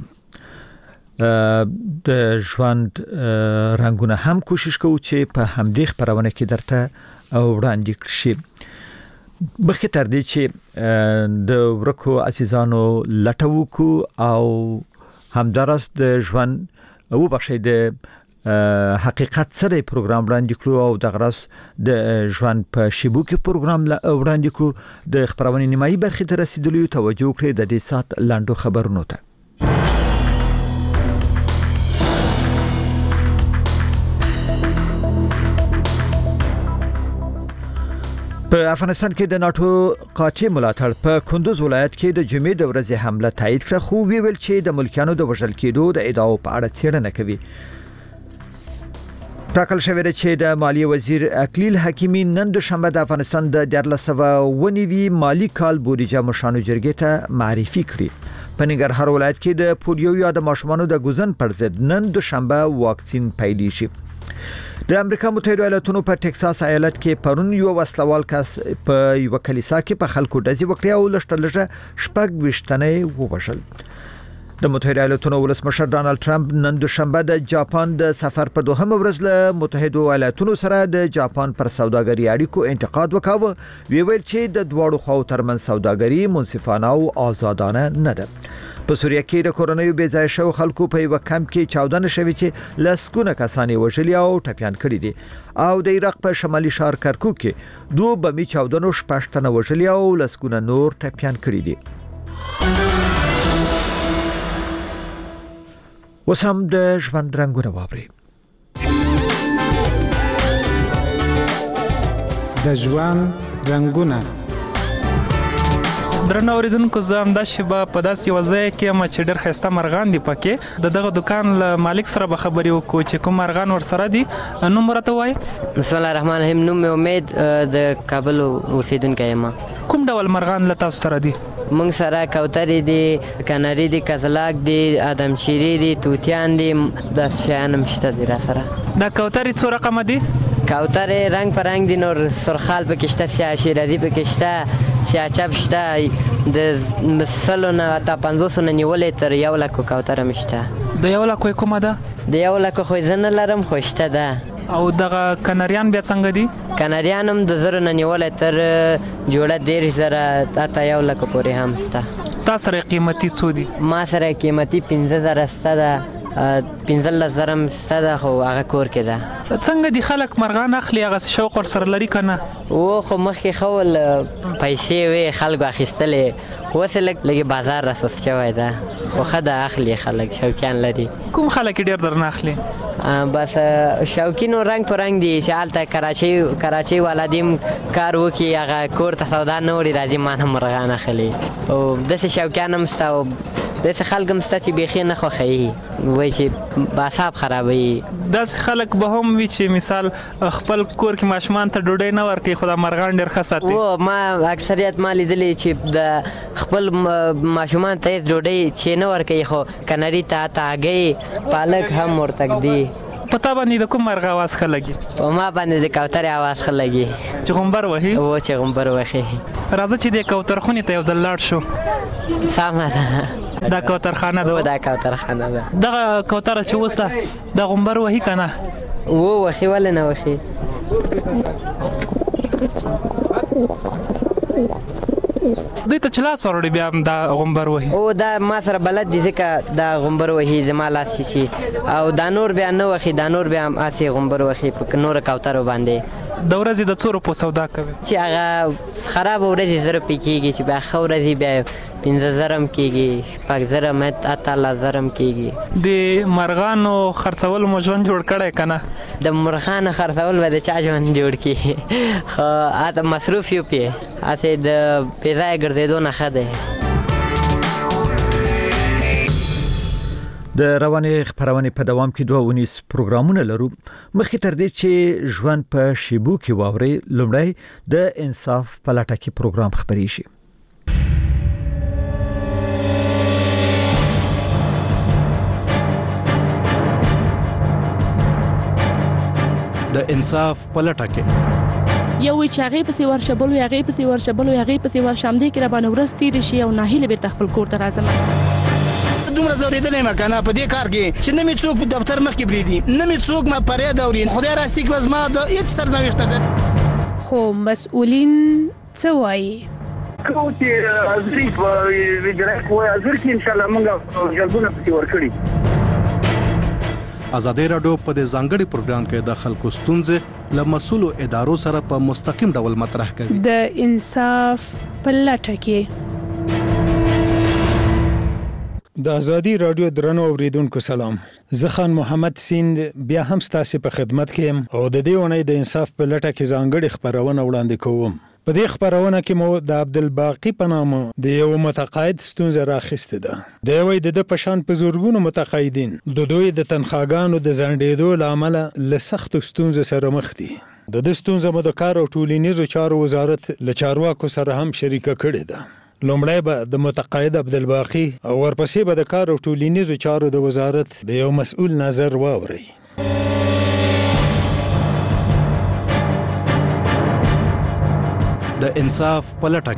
د ژوند رنگونه هم کوشش کوو چې په همدې خبرونه کې درته وړاندې کړی. بخې تر دې چې د ورکو عزیزانو لټو کو او همدارس د ژوند او بخښې د حقیقت سره پروګرام وړاندې کړو او د غرس د ژوند په شیبو کې پروګرام وړاندې کړو. د خبرونه نیمایي برخې ته رسیدلو توجه کړې د دې سات لاندو خبرونو ته. په افغانستان کې د ناتو قاطع ملاتړ په کندوز ولایت کې د جمعې د ورځې حمله تایید کړه، خو ویل چې د ملکیانو د وژل کېدو د ادعاو په اړه څېړنه کوي. ټاکل شوی دی چې د مالیې وزیر اکلیل حکیمی نن دوشنبه د افغانستان د 1490 مالی کال بودیجه مشانو جرګې ته معرفي کړي. په ننګرهار ولایت کې د پولیو یا د ماشومانو د ګوزن پر ضد نن دوشنبه واکسین پیلې شي. د امریکا متحده ایالاتونو په ټکساس ایالت کې پرون یو وسلوال کس په یو کلیسا کې په خلکو ډزې وکړې او لشتلجه شپږ وشتنې ووژل. د متحده ایالاتونو ولسمشر ډانلډ ټرمپ نن دوشنبه د جاپان د سفر په دوهم ورځ له متحده ایالاتونو سره د جاپان پر سوداګري اړیکو انتقاد وکاوه. ویل چې د دواړو خواو ترمنځ سوداګري منصفانه او آزادانه نه ده. په سوریه کې د کورونیو بې ځای شو خلکو په یو کمپ کې چاودنه شوې چې لسکونه کسانې وژلي او ټپيان کړي دي. او د عراق په شمالي ښار کرکوک کې 2 بمي چاودنو شپږتنه وژلي او لسکونه نور ټپيان کړي دي. وسم د ژوند رنگونه واوري. د ژوند رنگونه درنو اوریدونکو زه هم د شبا په داسې وځای کې ما چې ډېر ښایسته مرغان دي پکې دغه دکان له مالک سره به خبرې وکړو چې کوم مرغان ورسره دي. نوم راته وایي؟ بسم الله الرحمن الرحیم. نوم مې امید د کابل اوسیدونکی یم. کوم ډول مرغان له تاسو سره دي؟ موږ سره کوترې دي، کناري دي، کزلاک دي، ادمشیري دي، توتیان دي، د شیان هم شته دي را سره. دا کوترې څو رقمه دي؟ کوترې رنگ پر رنگ دي، نور سرخال پکې شته، سیاه شیرازي پکې شته، سیاه چپ شته، د 100 نه تا 500 نه نیولې تر 1 لک کوتره مشته. د 1 لک کومه ده؟ د 1 لک خو ځنه لرم خو شته ده. او دغه کناریان بیا څنګه دي؟ کناریان هم د 0 نه نیولې تر جوړه 10000 تا 1 لک پورې هم شته. تاسو سره قیمتي څو دي؟ ما سره قیمتي 15000 شته ده، 15000 شته ده، خو هغه کور کې ده. څنګه دي خلک مرغان اخلي؟ هغه شوق ور سره لري کنه؟ و خو مخکې خول پیسې وي خلکو اخیستلې، اوس لږ بازار راسوس شوی ده، خو خده اخلي خلک، شوقیان لري. کوم خلک ډېر درنه اخلي؟ بس شوقینو رنگ پر رنگ دي چې حالته کراچۍ والا دیم کار وکي، هغه کور ته سودا نه وړي راځي مانه مرغان اخلي. او داسې شوقیان هم شته او داسې خلک هم شته چې بیخي نه خوښوي، وایي چې اعصاب خرابوي. داسې خلک به هم وي چې مثال خپل کور کې ماشومان ته ډوډۍ نه ورکوي خو د مرغان ډېر ښه ساتي. ما اکثریت ما لیدلی چې د خپل ماشومان ته هېڅ ډوډۍ چې نه ورکوي، خو کناري ته هګۍ پالک هم ورته ږدي. په تا باندې د کوم مرغ اواز ښه لګي؟ په ما باندې د کوترې اواز ښه لګي. چې غومبر وهي؟ و چې غومبر وهي. راځه چې د کوترخونې ته یو ځل لاړ شو. سمه ده. دا کوترخانه ده؟ دا کوترخانه ده. دغه کوتره چې اوس ده د غومبر وهي که نه؟ وهي، ولې نه وهي؟ دوی ته چلا سره بیا دا غومبر وهي او دا ما سره بلد دي ځکه دا غومبر وهي زما لاس شي او دا نور بیا نه وخي دا نور بیا اسي غومبر وخي په نور کوتر باندې د ورځې د څورو په سودا کوي چې هغه خراب ورځې زره پکېږي چې بیا خو ورځې بیا 15,000 کېږي 5,000 مت 8,000 کېږي د مرغانو خرڅول مو ژوند جوړ کړی کنه د مرغانو خرڅول به د چا ژوند جوړ کړي خو اته مصروف یو پی اته د پیزای ګرځېدو نه خده د رواني خبرونه په دوام کې 2 ونیس پروګرامونه لرو مخې تر دې چې ژوند په شیبو کې واوري لومړی د انصاف په لټه کې پروګرام خبري شي د انصاف په لټه کې یو چې هغه پسې ورشبلو هغه پسې ورشبلو هغه پسې ورشمدې کې را باندې ورس تیر شي او ناهیله به خپل کور ته راځم دومره زوریدلې ما کنه په دې کار کې چې نه می څوک دفتر مخ کې بریدي نه می څوک ما پرې دورین خدای راستي کې وزما د هیڅ سرنوشت ده خو مسؤلین څه وایي کوم چې ازري په ویډیو کوی ازر کې ان شاء الله موږ جلبونه پتی ورکړي ازادي رادیو په دې ځانګړي پروګرام کې د خلکو ستونزې له مسؤلو ادارو سره په مستقیم ډول مطرح کوي د انصاف په لټه کې د ازادي رادیو درنو اوریدونکو سلام زه خان محمد سیند بیا هم ستاسو په خدمت کې یم او د دې ونې د انصاف په لټه کې ځانګړي خبرونه وړاندې کوم په دې خبرونه کې مو د عبدالباقی په نام د یو متقاعد ستونزه راخسته ده د یوې د پشان په زورګونو متقاعدین د دوی د تنخواګانو د ځنډېدو لامل له سخت ستونزې سره مخ دي د ستونزې مو د کار او ټولنیزو چارو وزارت له چارواکو سره هم شریکه کړې ده لومړی به د متقاعد عبدالباقی او ورپسې به د کار او ټولنیزو چارو د وزارت د یو مسؤل نظر واوري د انصاف په لټه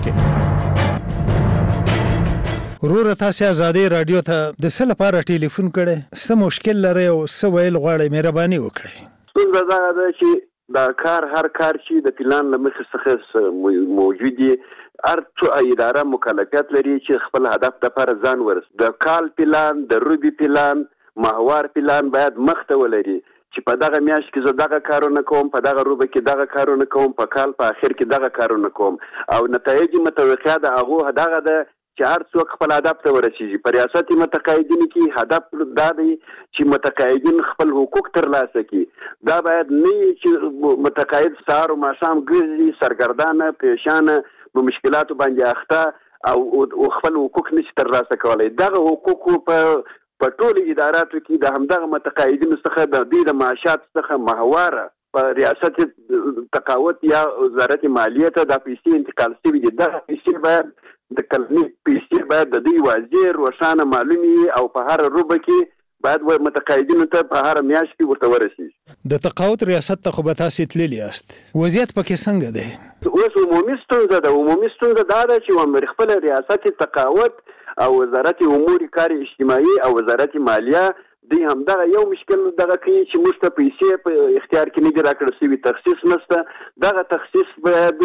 کې ورور تاسو ازادي رادیو ته د څه لپاره ټلیفون کړي څه مشکل لري او څه ویل غواړي مهرباني وکړئ څنګه دا چې دا کار هر کار چې د پلان لمخې څخه موجود دي هر څو اداره مکلفیت لري چې خپل هدف لپاره ځان ورس د کال پلان د روبي پلان ماهوار پلان باید مخته ولري چې په دغه میاشت کې زه دغه کارونه کوم په دغه روبه کې دغه کارونه کوم په کال په اخر کې دغه کارونه کوم او نتایج متوقعه د هغه دغه د چې هر څوک خپل هدف ته ورسیږي په ریاست متقاعدین کې هدف دا دی چې متقاعدین خپل حقوق ترلاسه کړي دا باید نه چې متقاعد سهار او ماښام ګرځي سرګردانه پریشانه په مشکلاتو باندې اخته او خپل حقوق نشي ترلاسه کولای دغه حقوق په ټولو اداراتو کې د همدغه متقاعدینو څخه د دې د معاشات څخه محوره په ریاست تقاعد یا وزارت مالیه ته د پیسې انتقال شوی دي د پیسې باید د کلنی پیسې باید د دې واضح روښانه معلومي او په هر روبه کې باید متقاعدینو ته په هر میاشت کې ورته ورسیږي د تقاعد ریاست ته خو به تاسو تللی یاست وضعیت پکې څنګه دی اوس عمومي ستونزه دا ده چې خپل ریاست تقاعد او وزارت امور کار اجتماعي او وزارت مالیه دی همدغه یو مشکل دغه کوي چې موږ ته پیسې په اختیار کې نه دي راکړل شوي تخصیص نشته دغه تخصیص باید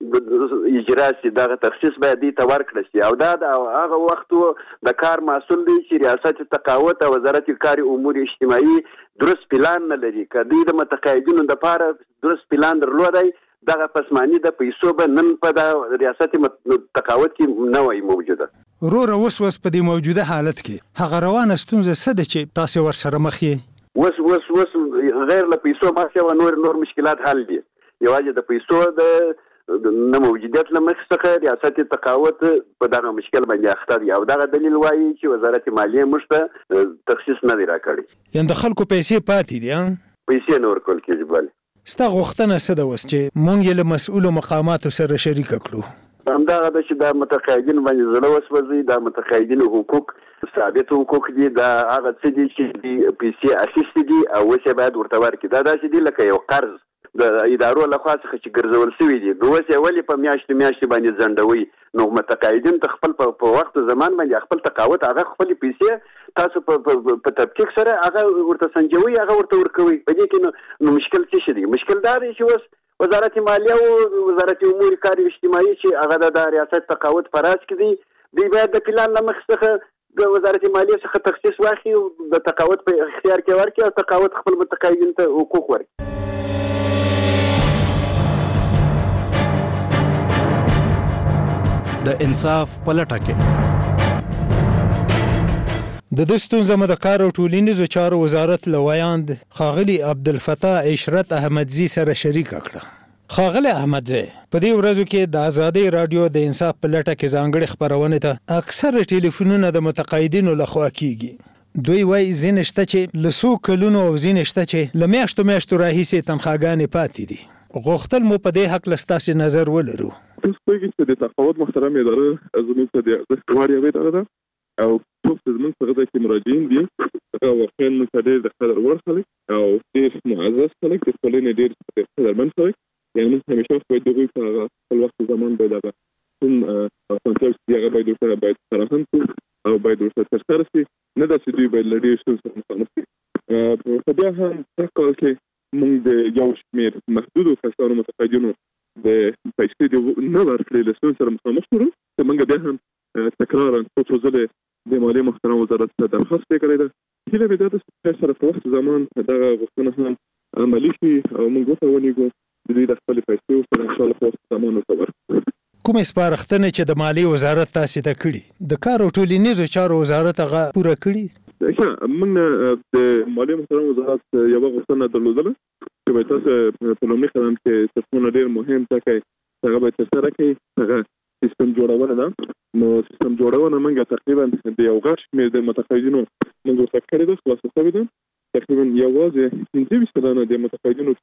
اجرا شي دغه تخصیص باید دې ته ورکړل شي او دا د هغه وخت د کار مسؤل دی چې ریاست تقاعد او وزارت کار امور اجتماعي درست پلان نه لري که دوی د متقاعدینو لپاره درست پلان درلودی دغه پسمانی د پیسو به نن په د ریاست تقاعد کې نه وای موجوده ورور اوس په دې موجوده حالت کې هغه روانه ستونزه څه ده چې تاسو ورسره مخ یې اوس غیر له پیسو مخکې و نور مشکلات حل دي یوازې د پیسو د نه موجودیت له مخې څخه ریاست تقاعد په دغه مشکل باندې اخته دي او دغه دلیل وایي چې وزارت مالیه موږ ته تخصیص نه دی راکړی یعنې د خلکو پیسې پاتې دي پیسې نه ورکول کېږي بله ستا غوښتنه څه ده اوس چې مونږ یې له مسؤلو مقاماتو سره شریکه کړو همدغه ده چې دا متقاعدین باندې زړه وسوځي دا متقاعدین حقوق ثابت حقوق دي دا هغه څه دي چې پیسې اخیستې دي او اوس یې باید ورته ورکړي دا داسې دي لکه یو قرض د ادارو لخوا څخه چې ګرځول شوي دي نو اوس یې ولې په میاشتې باندې ځنډوي نو متقاعدین ته خپل په وخت زمان باندې خپل تقاعد هغه خپل پیسې تاسو په تفکیک سره هغه ورته سنجوي هغه ورته ورکوي په دې کې نو مشکل څه شي مشکل دا دی چې اوس وزارت مالیه او وزارت امور کار اجتماعي چې هغه د ریاست تقاعد په راس کې دي دوی باید د پلان له مخې څخه د وزارت مالیه څخه تخصیص واخلي او د تقاعد په اختیار کې ورکړي او تقاعد خپل متقاعدین ته حقوق ورکړي. د انصاف په لټه کې د ستونزه د کار او ټولنیزو چارو وزارت لویاند ښاغلي عبدالفتاح عشرت احمدزي سره شریک کړه. ښاغلی احمدزي په دې ورځو کې د آزادۍ رادیو د انصاف په لټه کې ځانګړې خپرونې ته اکثر ټلیفونونه د متقاعدینو لخوا کیږي. دوی وایي ځینې شته چې له څو کلونو او ځینې شته چې له میاشتو راهیسې تنخواګانې پاتې دي. غوښتل مو په دې حق له ستاسې نظر ولرو. پوهېږي چې د تقاعد محترم اداره زموږ ته د ارزښت وړ یوه اداره ده او څوک چې زموږ څخه ځای کې مراجعین دي هغه واقعا موږ ته ډېر د قدر وړ خلک او ډېر معزز خلک د ټولنې ډېر قدرمن خلک. یعنې موږ همیشه باید د هغوی په هغه خپل وخت زمان باید هغه کوم اسانتیاوې چې دي هغه باید ورسره باید فراهم کړو او باید ورسره ترسره شي. نه دا چې دوی باید له ډېرو ستونزو سره مخامخ شي. خو بیا هم سږ کال کې موږ د یو شمېر محدودو کسانو متقاعدینو د پیسې د نه ورکړې له ستونزو سره مخامخ شولو چې موږ بیا هم تکرارا څو ځلې د مالیې محترم وزارت ته درخواست کړی ده. هیله مې ده چې سره په وخت زمان دغه غوښتنه هم عملي شي او موږ ورته ونیږو د دوی د خپلې پیسې سره انشاءالله په وخت زمان ورته ورکړو. کومې سپارښتنې چې د مالیې وزارت تاسې ته کړي د کار او ټولنیزو چارو وزارت هغه پوره کړي؟ موږ د مالیې محترم وزارت یوه غوښتنه درلودله چې باید تاسو په لومړي قدم کې تر ټولو ډېر مهم ټکی هغه باید ترسره کړئ هغه سیستم جوړونه ده. نو سیستم جوړونه موږ تقریبا د یو غټ شمېر د متقاعدینو موږ ورته کړې ده خلاصه شوې ده. تقریبا یوازې 25 سلنه د متقاعدینو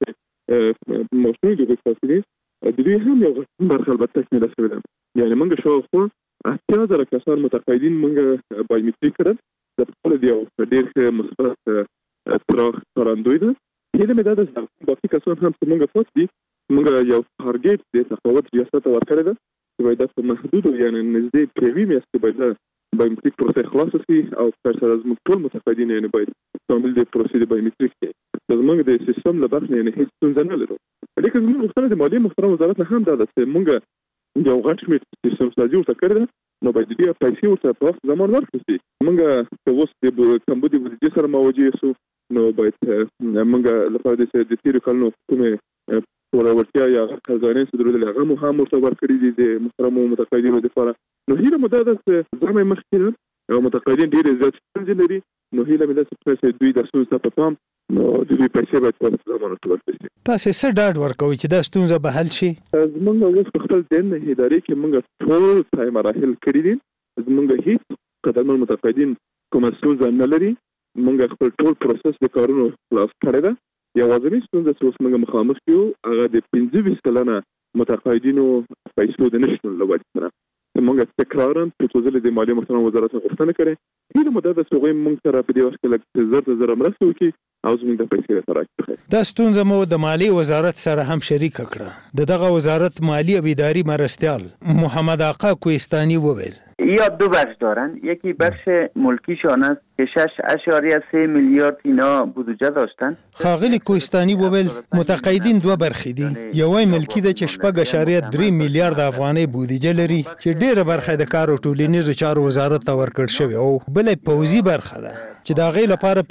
چې ماشیني د غوښتنې دي د دوی هم یو غټ برخه البته شمیره شوې ده. یعنې موږ شاوخوا 80,000 کسان متقاعدین موږ بایومتریک کړل د خپل د یو ډېر ښه مثبت پراخ ښکارندوی ده. هیله مې دا ده چې باقي کسان هم چې موږ پاتې دي موږ یو ټارګېټ د تقاعد ریاست ته ورکړی ده چې باید په محدودو یعنې نږدې په یوې میاشت کې باید بایومتریک پروسه خلاصه شي او تر سره زموږ ټول متقاعدین یعنې باید شامل د پروسې د بایومتریک کې زموږ د سیستم له برخې یعنې هېڅ ستونزه نه لرو. لیکن زموږ غوښتنه د مالیې محترم وزارت نه هم دا ده چې موږ یو غټ شمېر سیستم سازي ورته کړې ده نو باید دې پیسې ورته په وخت زمان ورکړل شي. موږ که اوس د کمبودي بودیجې سره مواجه شو نو باید موږ لپاره د تېرو کلونو کومې وړتیا یا خزانې چې درلودلې هغه مو هم ورته ورکړي دي د محترمو متقاعدینو دپاره. نو هیله مو دا ده چې ځان یې مخکې ده او متقاعدین ډېرې زیات ستونزې لري. نو هیله مې ده چې دوی د ستونزو ته په پام نو د دوی پیسې باید په وخت زمان ورته ورکړل شي. تاسې څه ډاډ ورکوئ چې دا ستونزه به حل شي؟ زموږ اوس په خپل دین ادارې کې موږ ټول ځای مراحل کړي دي. زموږ هېڅ قدرمن متقاعدین کومه ستونزه نه لري. موږ خپل ټول پروسس د کارونو خلاص کړی ده. یوازینۍ ستونزه چې اوس موږ مخامخ یو هغه د 25 سلنه متقاعدینو پیسو د نشتون له وجې سره موږ تکرارا په څو ځلې د مالیې محترم وزارت څخه غوښتنه کړې. هیله مو دا ده چې هغوی موږ سره په دې وخت کې لږ زر ته زره مرسته وکړي او زموږ د پیسې راته راکړي. دا ستونزه مو د مالیې وزارت سره هم شریکه کړه. د دغه وزارت مالی او اداري مرستیال محمد آقا کوهستانی وویل یا دو بخش دارن. یکی بخش ملکیشان است که 6.3 میلیارد اینا بودجه داشتن. ښاغلي کوهستانی وویل متقاعدین دوه برخې دي. یوه ملکی ده چې 6.3 میلیارد افغانۍ بودجه لري چې ډېره برخه د کار او ټولنیزو چارو وزارت ته ورکړل شوې او بله پوځي برخه ده چې د هغې لپاره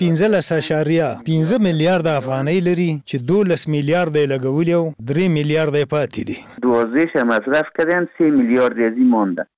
15.5 میلیارد افغانۍ لري چې 12 میلیارد یې لګولي او 3 میلیارد یې پاتې دي. 12 مصرف کردن 3 میلیارد از این مانده.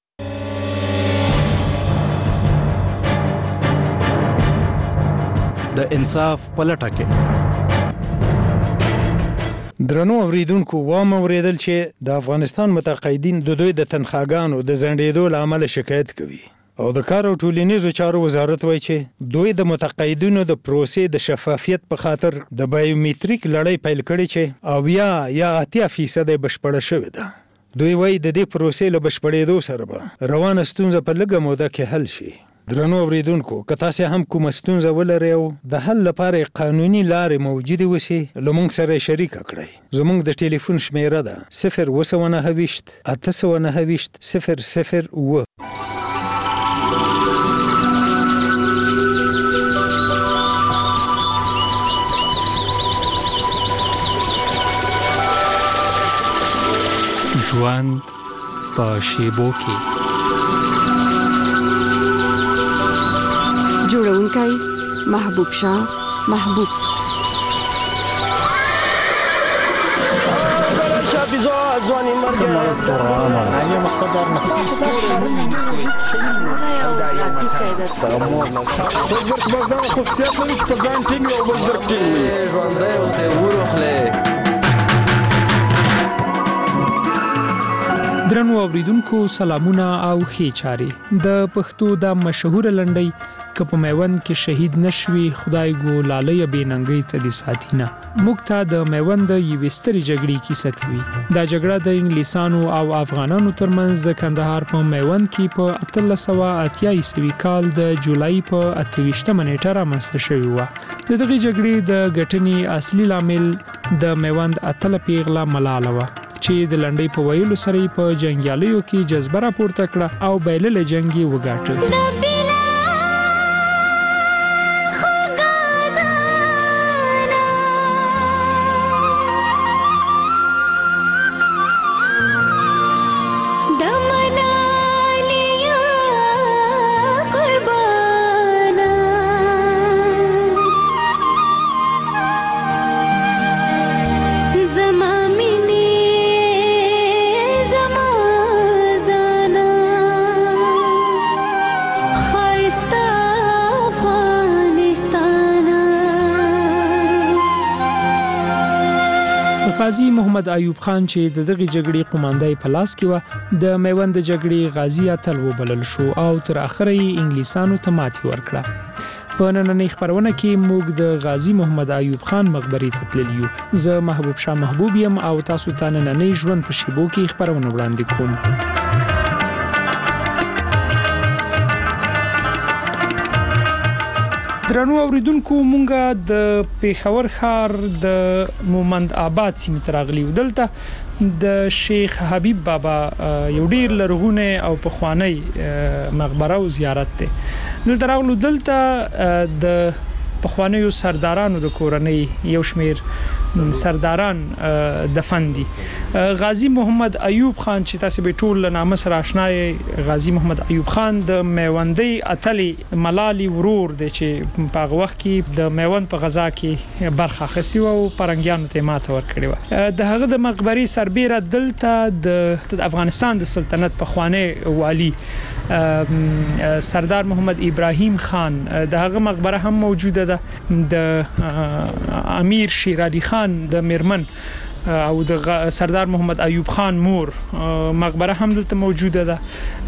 د انصاف په لټه کې درنو اوریدونکو وام اوریدل چې د افغانستان متقاعدین د دوی د تنخواګانو د ځنډېدو له امله شکایت کوي او د کار او ټولنیزو چارو وزارت وایي چې دوی د متقاعدینو د پروسې د شفافیت په خاطر د بایومتریک لړۍ پیل کړې چې او یا 80% بشپړه شوې ده. دوی وایي د دې پروسې له بشپړېدو سره به روانه ستونزه په لږه موده کې حل شي. درنو اوریدونکو که تاسې هم کومه ستونزه ولرئ او د حل لپاره قانوني لارې موجودې وسي له موږ سره یې شریکه کړئ. زموږ د ټلیفون شمیره ده 029 829 001. ژوند په شیبو کې. جوړونکی محبوب شاه محبوب. ځواني مرګ نه مقصد در خصوصیت لري چې په ځان ټینګ او بل زر ټینګ وي. ژوندی اوسې وروخلې. درنو اوریدونکو سلامونه او ښې چارې. د پښتو د مشهور لنډۍ که په میوند کې شهید نشوي خدای ګو لالی بېننګۍ ته دې ساتینه موږ ته د میوند د یوې سترې جګړې کیسه کوي. دا جګړه د انګلیسانو او افغانانو ترمنځ د کندهار په میوند کې په 1880 عیسوي کال د جولای په 28 نیټه رامنځته شوې وه. د دغې جګړې د ګټنې اصلي لامل د میوند اتله پیغله ملاله وه چې د لنډۍ په ویلو سره په جنګیالیو کې جذبه راپورته کړه او بایللې جنګ یې وګاټه. غازی محمد ایوب خان چې د دغه جګړې قوماندې په لاس کې و د میوند جګړې غازی اتل وبلل شو او تر اخره یې انګلیسانو ته ماتې ورکړه. په نننۍ خبرونه کې موږ د غازی محمد ایوب خان مقبرې ته تللی یو. زه محبوب شاه محبوب یم او تاسو ته نننۍ ژوند په شیبو کې خبرونه وړاندې کوم. درنو اوریدونکو مونږه د پېښور ښار د مومند آباد سیمې ته راغلي یو. دلته د شیخ حبیب بابا یو ډیر لرغونی او پخوانی مقبره او زیارت دی. دلته راغلو. دلته د پخوانیو سردارانو د کورنۍ یو شمیر سرداران دفن دي. غازی محمد ایوب خان چې تاسو به ټول نامه سره آشنا یې. غازی محمد ایوب خان د میوندۍ اتلې ملالي ورور دی چې په هغه وخت کې د میوند په غزا کې برخه اخیستې وه او پرنګیانو ته ماته ورکړې وه. د هغه د مقبرې سربیره دلته د افغانستان د سلطنت پخوانی والی سردار محمد ابراهیم خان د هغه مقبره هم موجوده ده. د امیر شیر علي خان د میرمن او د سردار محمد ایوب خان مور مقبره هم دلته موجوده ده.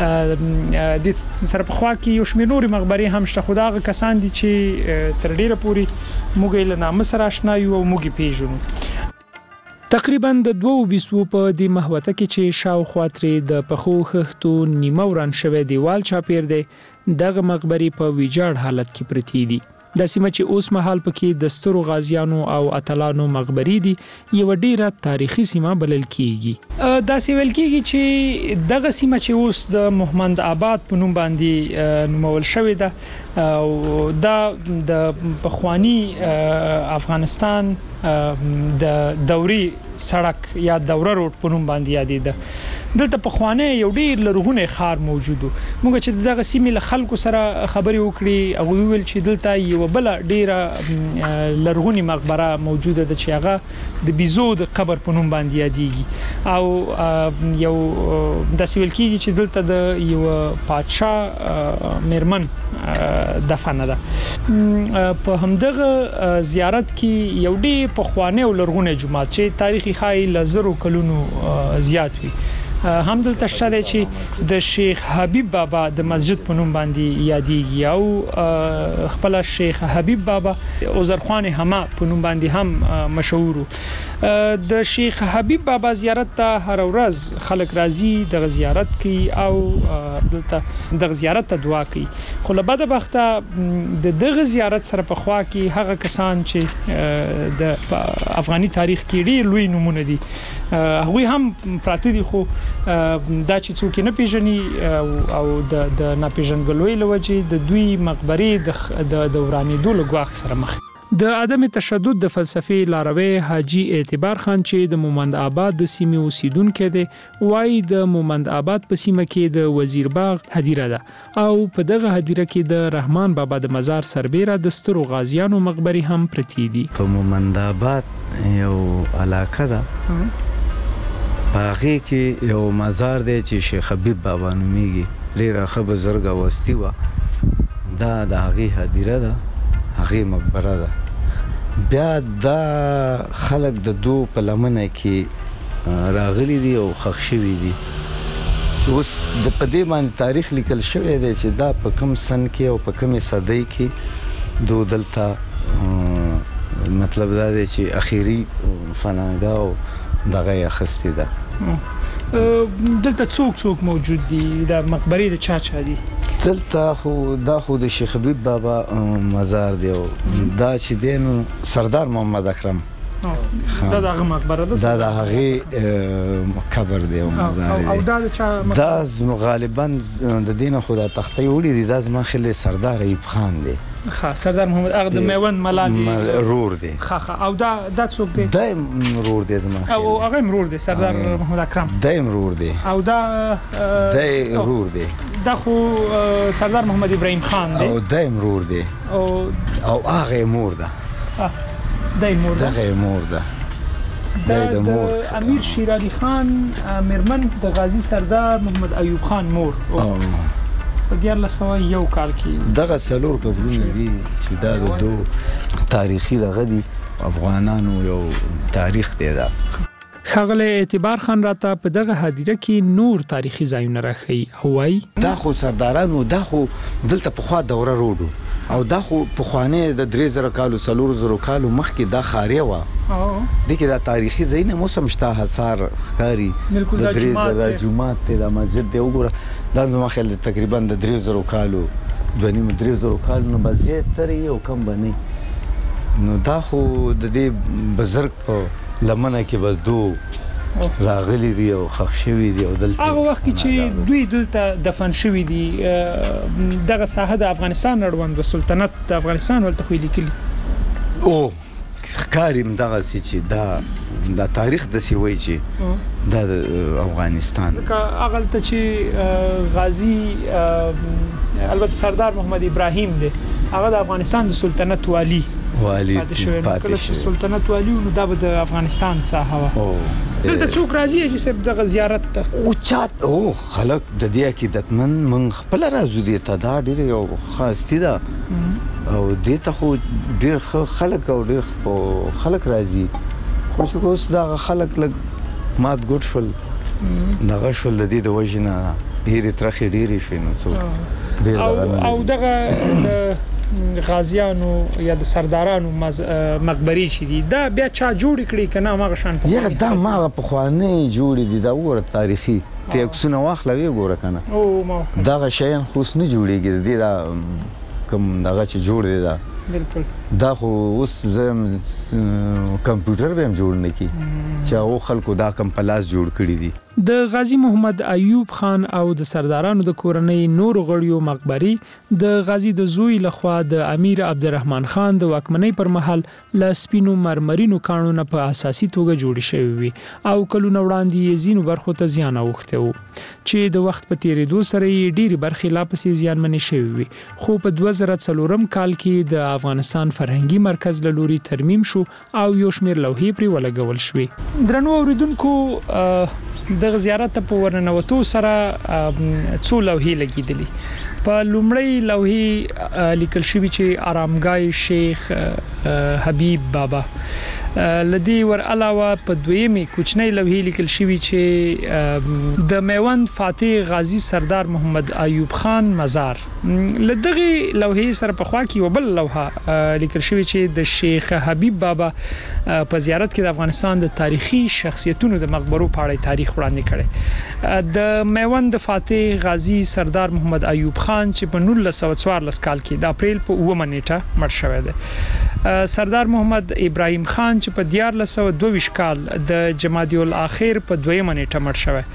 د سره په خوا کې یو شمېر نورې مقبرې هم شته خو دا هغه کسان دي چې تر ډیره پورې موږ یې له نامه سره آشنا یو او موږ یې پیژنو. تقریبا د 2 بیسو په دې محوطه کې چې شاوخوا ترې د پخو خښتو نیمه وران شوی دیوال چاپیر دی دغه مقبرې په ویجاړ حالت کې پرتې دي. د سیمه چې اوس مهال پکې د سترو غازیانو او اتلانو مقبرې دي یو ډیره تاریخي سیمه بلل کیږي. دا سیول کیږي چې دغه سیمه چې اوس د محمد آباد په نوم باندې نومول شوې ده او دا د پخوانی افغانستان د دوري سړک یا دوره روډ په نوم باندې یادېده. دلته پخوانی یو ډیر لرغونی ښار موجود و. موږ چې دغه سیمې له خلکو سره خبرې وکړې هغوی وویل چې دلته یو بل ډیره لرغونی مقبره موجوده ده چې هغه د بیزو د قبر په نوم باندې یادېږي او یو داسې ویل کېږي چې دلته د یو پادشاه میرمن دفنه ده. په همدغه زیارت کې یو ډیر پخوانی او لرغونی جومات چې تاریخي ښایي له 1000 کلونو زیات وي هم دلته شته چې د شیخ حبیب بابا د مسجد په نوم باندې یادېږي او خپل شیخ حبیب بابا عذرخوان حما په نوم باندې هم مشهور. د شیخ حبیب بابا زیارت ته هر ورځ خلک راځي د زیارت کوي او دلته د زیارت ته دعا کوي. خو له بده بخته د دغه زیارت سره په خوا کې هغه کسان چې د افغاني تاریخ کې ډېر لوی نمونه دي هغوی هم پراته دي خو دا چې څوک نه پیژني او د ناپیژندګلوۍ له وجې د دوی مقبرې د ورانېدو له ګواښ سره مخ. د عدم تشدد د فلسفې لاروی حاجی اعتبار خان چې د مومند آباد د سیمې اوسیدونکو دی وایي د مومند آباد په سیمه کې د وزیر باغ هدیره ده او په دغه هدیره کې د رحمان بابا د مزار سربیره د سترو غازیانو مقبرې هم پرتې دي. په مومند آباد یو علاقه ده پاغې کې یو مزار دی چې شیخ حبیب بابا نومیږي ډېره ښه بزرګه وستي وه دا د هغې هدیره ده هغې مقبره ده. بیا دا خلک د دو په لمنه کې راغلي دي او ښخ شوي دي چې اوس د په دې باندې تاریخ لیکل شوی دی چې دا په کوم سن کې او په کومې صدۍ کې دو دلته مطلب دا دی چې اخیری فناګاه او دغه یې اخیستې ده. دلته څوک موجود دي د مقبرې د چا دي؟ دلته دا خو د شیخ حبیب بابا مزار دی او دا چې دی نو سردار محمد اکرم دا دغه مقبره ده، دا د هغې قبر دی او مزار دی. او دا د چا دا غالبا د دې نه خو دا تختې وړي دي، دا زما خیال سردار ایوب خان دی. سردار محمد هغه د میوند ملا دی رور دی. او دا څوک دی؟ دا رور دی زما خیال. او هغه رور دی سردار محمد اکرم. دا رور دی. او دا رور دی. دا خو سردار محمد ابراهیم خان دی. او دا رور دی. او هغه مور ده. دای مور ده. دغه مور ده. د امیر شیر علي خان میرمن د غازی سردار محمد ایوب خان مور په 1901 کال کې دغه څلور قبرونه دي چې دا د دو تاریخي دغه دي افغانانو یو تاریخ دی. دا ښاغلی اعتبار خان راته په دغه هدیره کې نور تاریخي ځایونه راښیي او وایي دا خو سردارانو دا خو دلته پخوا دوره روډو او دا خو پخوانه د 3000 کالو 4000 کالو مخکې دا خاریه وه. دغه دا تاریخي ځایونه موسم شته حصار ښکاری د 3000 جمعات ته د مسجد دی وګوره دا نو خل تقریبا د 3000 کالو 3000 کالو نه بزیات ترې او کم باندې نو دا خو د دې بزرګ په لمنه کې بس دو راغلي دي او ښخ شوي دي او دلته هغه وخت چې دوی دلته دفن شوي دي دغه ساحه د افغانستان اړوند و سلطنت د افغانستان ولته خو لیکلي او ښکاري همدغسې چې دا تاریخ داسې وایي چې دا د افغانستان هغلته چې غازی البته سردار محمد ابراهیم دی هغه د افغانستان د سلطنت والی پاتې شوی. کله چې سلطنت والی نو دا به د افغانستان ساحه وه. دلته څوک راځي چې صرف دغه زیارت ته او چات او خلک د دې عقیدتمن موږ خپله راځو دې ته دا ډېره یو ښایستې ده او دې ته خو ډېر ښه خلک او ډېر خلک راځي خو چې اوس دغه خلک لږ مات ګوټ شول دغه شول د دې د وجې نه ډېرې ترخې ډېرې شوې نو څوک او دغه غازیانو یا د سردارانو مقبرې چې دي دا بیا چا جوړ کړي کنه هغه شان یا دا ما په خوانه جوړې دي دا وګوره تاریخي ته عکسونه واخلې وګوره کنه او ما دا شیان خو نه جوړيږي دي دا کوم دغه چې جوړ دی دا بالکل دا خو اوس کمپیوټر به هم جوړ نه کی چې او خلکو دا کم پلاس جوړ کړی دي. د غازی محمد ایوب خان او د سردارانو د کورنۍ نور غړیو مقبري د غازی د زوی لخوا د امیر عبدالرحمن خان د واکمنۍ پر مهال ل سپینو مرمرینو کانونه په اساسي توګه جوړ شوی وي او کلونه وړاندې زینو برخو ته زیان اوخته وو چې د وخت په تیریدو سره یې ډېری برخې لا پسې زیانمنې شوی وي خو په 2004 کال کې د افغانستان فرهنګي مرکز له لوري ترمیم شو او یو شمېر لوحې پرې ولګول شوې. درنو اوریدونکو د زیارت په ورننوتو سره څو لوحې لګیدلې. په لومړی لوحې لیکل شوی چې آرامګاه شیخ حبیب بابا لدی ور علاوه په دویمه کوچنۍ لوحې لیکل شوی چې د میوند فاتح غازی سردار محمد ایوب خان مزار. لدغه لوحې سره په خوا کې وبل لوحه لیکل شوی چې د شیخ حبیب بابا په زیارت کې د افغانستان د تاریخي شخصیتونو د مقبرو په اړه تاریخ وړاندې کړي. د میوند فاتح غازی سردار محمد ایوب خان چې په 1914 کال کې د اپریل په 9 نیټه مړ شوی دی. سردار محمد ابراهیم خان چې په 1922 کال د جمادی الاخر په 2 نیټه مړ شوی.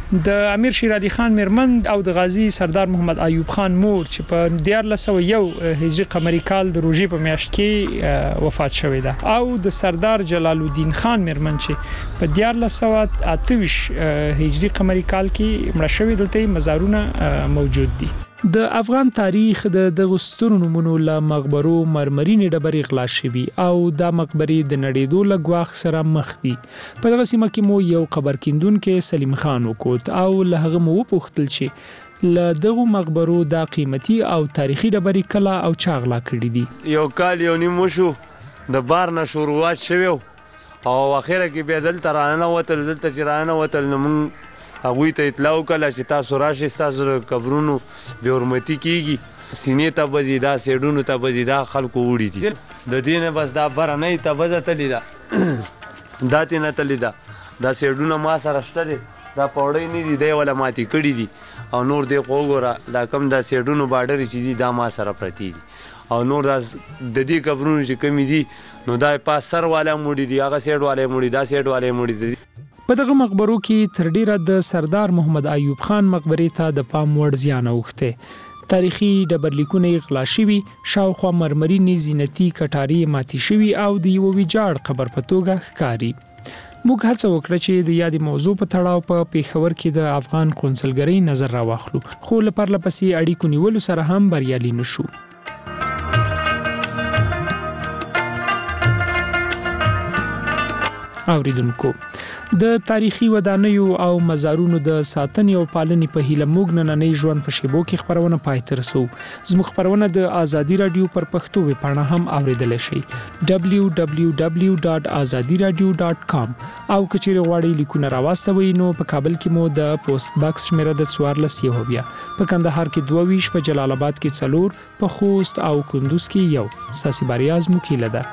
د امیر شیر علي خان میرمن او د غازی سردار محمد ایوب خان مور چې په 1401 هجری قمری کال د روژې په میاشت کې وفات شوې ده او د سردار جلال الدین خان میرمن چې په 1428 هجری قمری کال کې مړه شوې دلته مزارونه موجود دي. د افغان تاریخ د دغسترو نمونو له مقبرو مرمرینې ډبرې غلا شوي او دا مقبرې د نړېدو له ګواښ سره مخ دي. په دغه سیمه کې مو یو قبر کیندونکو سلیم خان وکوت او له هغه مو وپوښتل چې له دغه مقبرو دا قیمتي او تاریخي ډبرې کله او چا غلا کړې دي. یو کال یو نیم شو د بار نه شروعات شوی او اخره کې بیا دلته رانه وتل دلته چې رانه وتل نو موږ هغوی ته اطلاع وکړه چې تاسو راشئ ستاسو د قبرونو بې حرمتي کېږي سینې ته بځي دا سیډونو ته بځي دا خلکو وړي دي د دې نه بس دا برنۍ ته بځه تللې ده دا ترې نه تللې ده دا سیډونه ما سره شته دی دا پوړۍ نه دي دی وله ماتې کړي دي او نور دی خو وګوره دا کم دا سیډونو باډرې چې دي دا ما سره پرتې دي او نور دا د دې قبرونو چې کمې دي نو دا پاس سر والا موړي دي هغه سیډ والا موړي دا سیډ والا موړي دي. په دغه مقبرو کې تر ډیره د سردار محمد ایوب خان مقبرې ته د پام وړ زیان اوښته. تاریخي ډبرلیکونه غلا شوي شاوخوا مرمرینې زینتي کټاري ماتي شوي او د یو ویجاړ قبر په توګه ښکاري. موږ هڅه وکړه چې د یادې موضوع په تړاو په پیښور کې د افغان قونسلګرۍ نظر راواخلو خو له پرله پسې اړیکو نیولو سره هم بریالي نشو. اوریدونکو د تاریخي ودانیو او مزارونو د ساتنې او پالنې په هیله موږ نننۍ ژوند په شیبو کې خبرونه پای ته رسو. زموږ خبرونه د آزادي رادیو پر پښتو ویبپاڼه هم اوریدلی شئ www.azadiradio.com او که چیرې غواړئ لیکونه راواستوئ نو په کابل کې مو د پوسټ باکس شمیره د 14 په کندهار کې 22 په جلال آباد کې 4 په خوست او کندوز کې 1 ساسي باریاز مو کېله ده.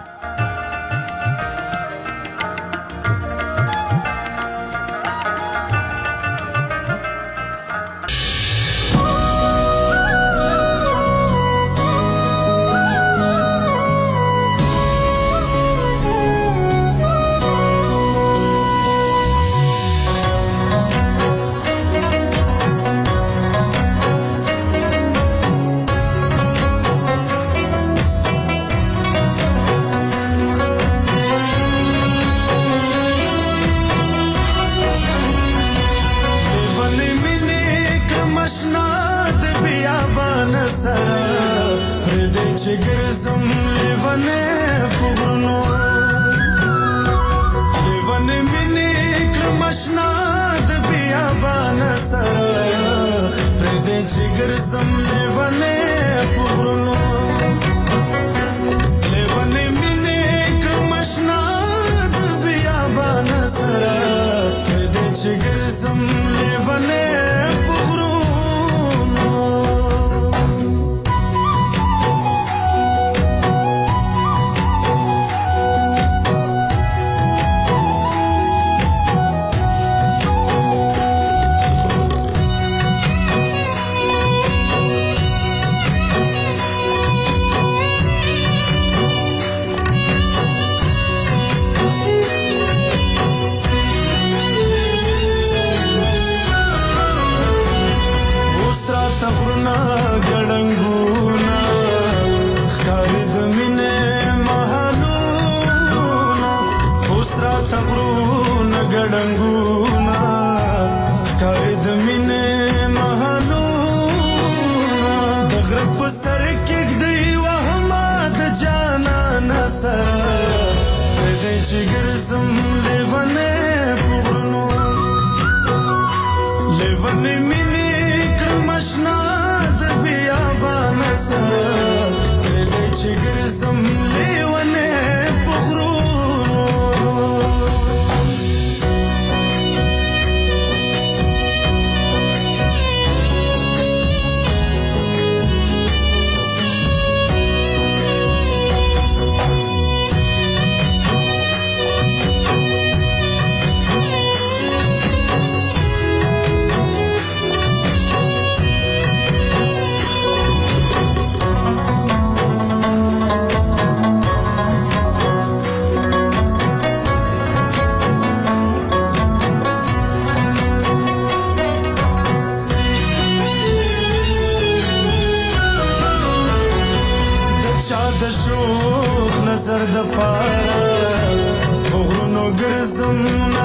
د پاره غرونو ګرځم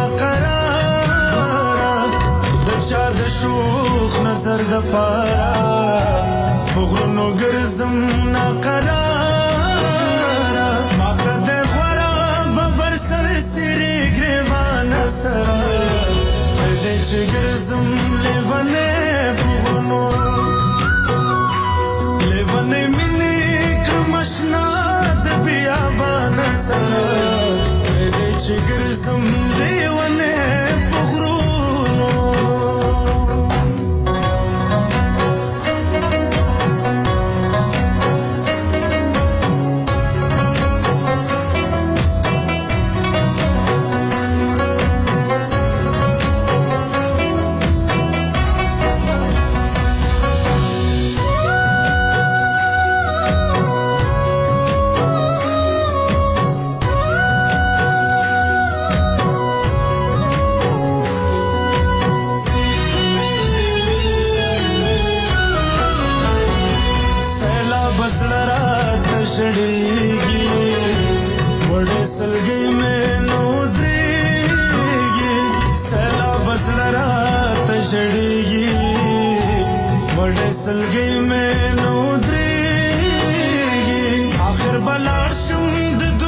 ناقراره د چا د شوخ نظر د پاره غرونو ګرځم ناقراره ماته د غورا ببر سر سری ګریوان سره دې چې ګرځم لیوانه غرونو لیوانه مینه کمشنا د بیابان سره دې چې ګرځم لیوانه شړېږي وړې سلګۍ مې نو درېږي سیلاب زړه راته شړېږي وړې سلګۍ مې نو درېږي آخر به لاړ شم د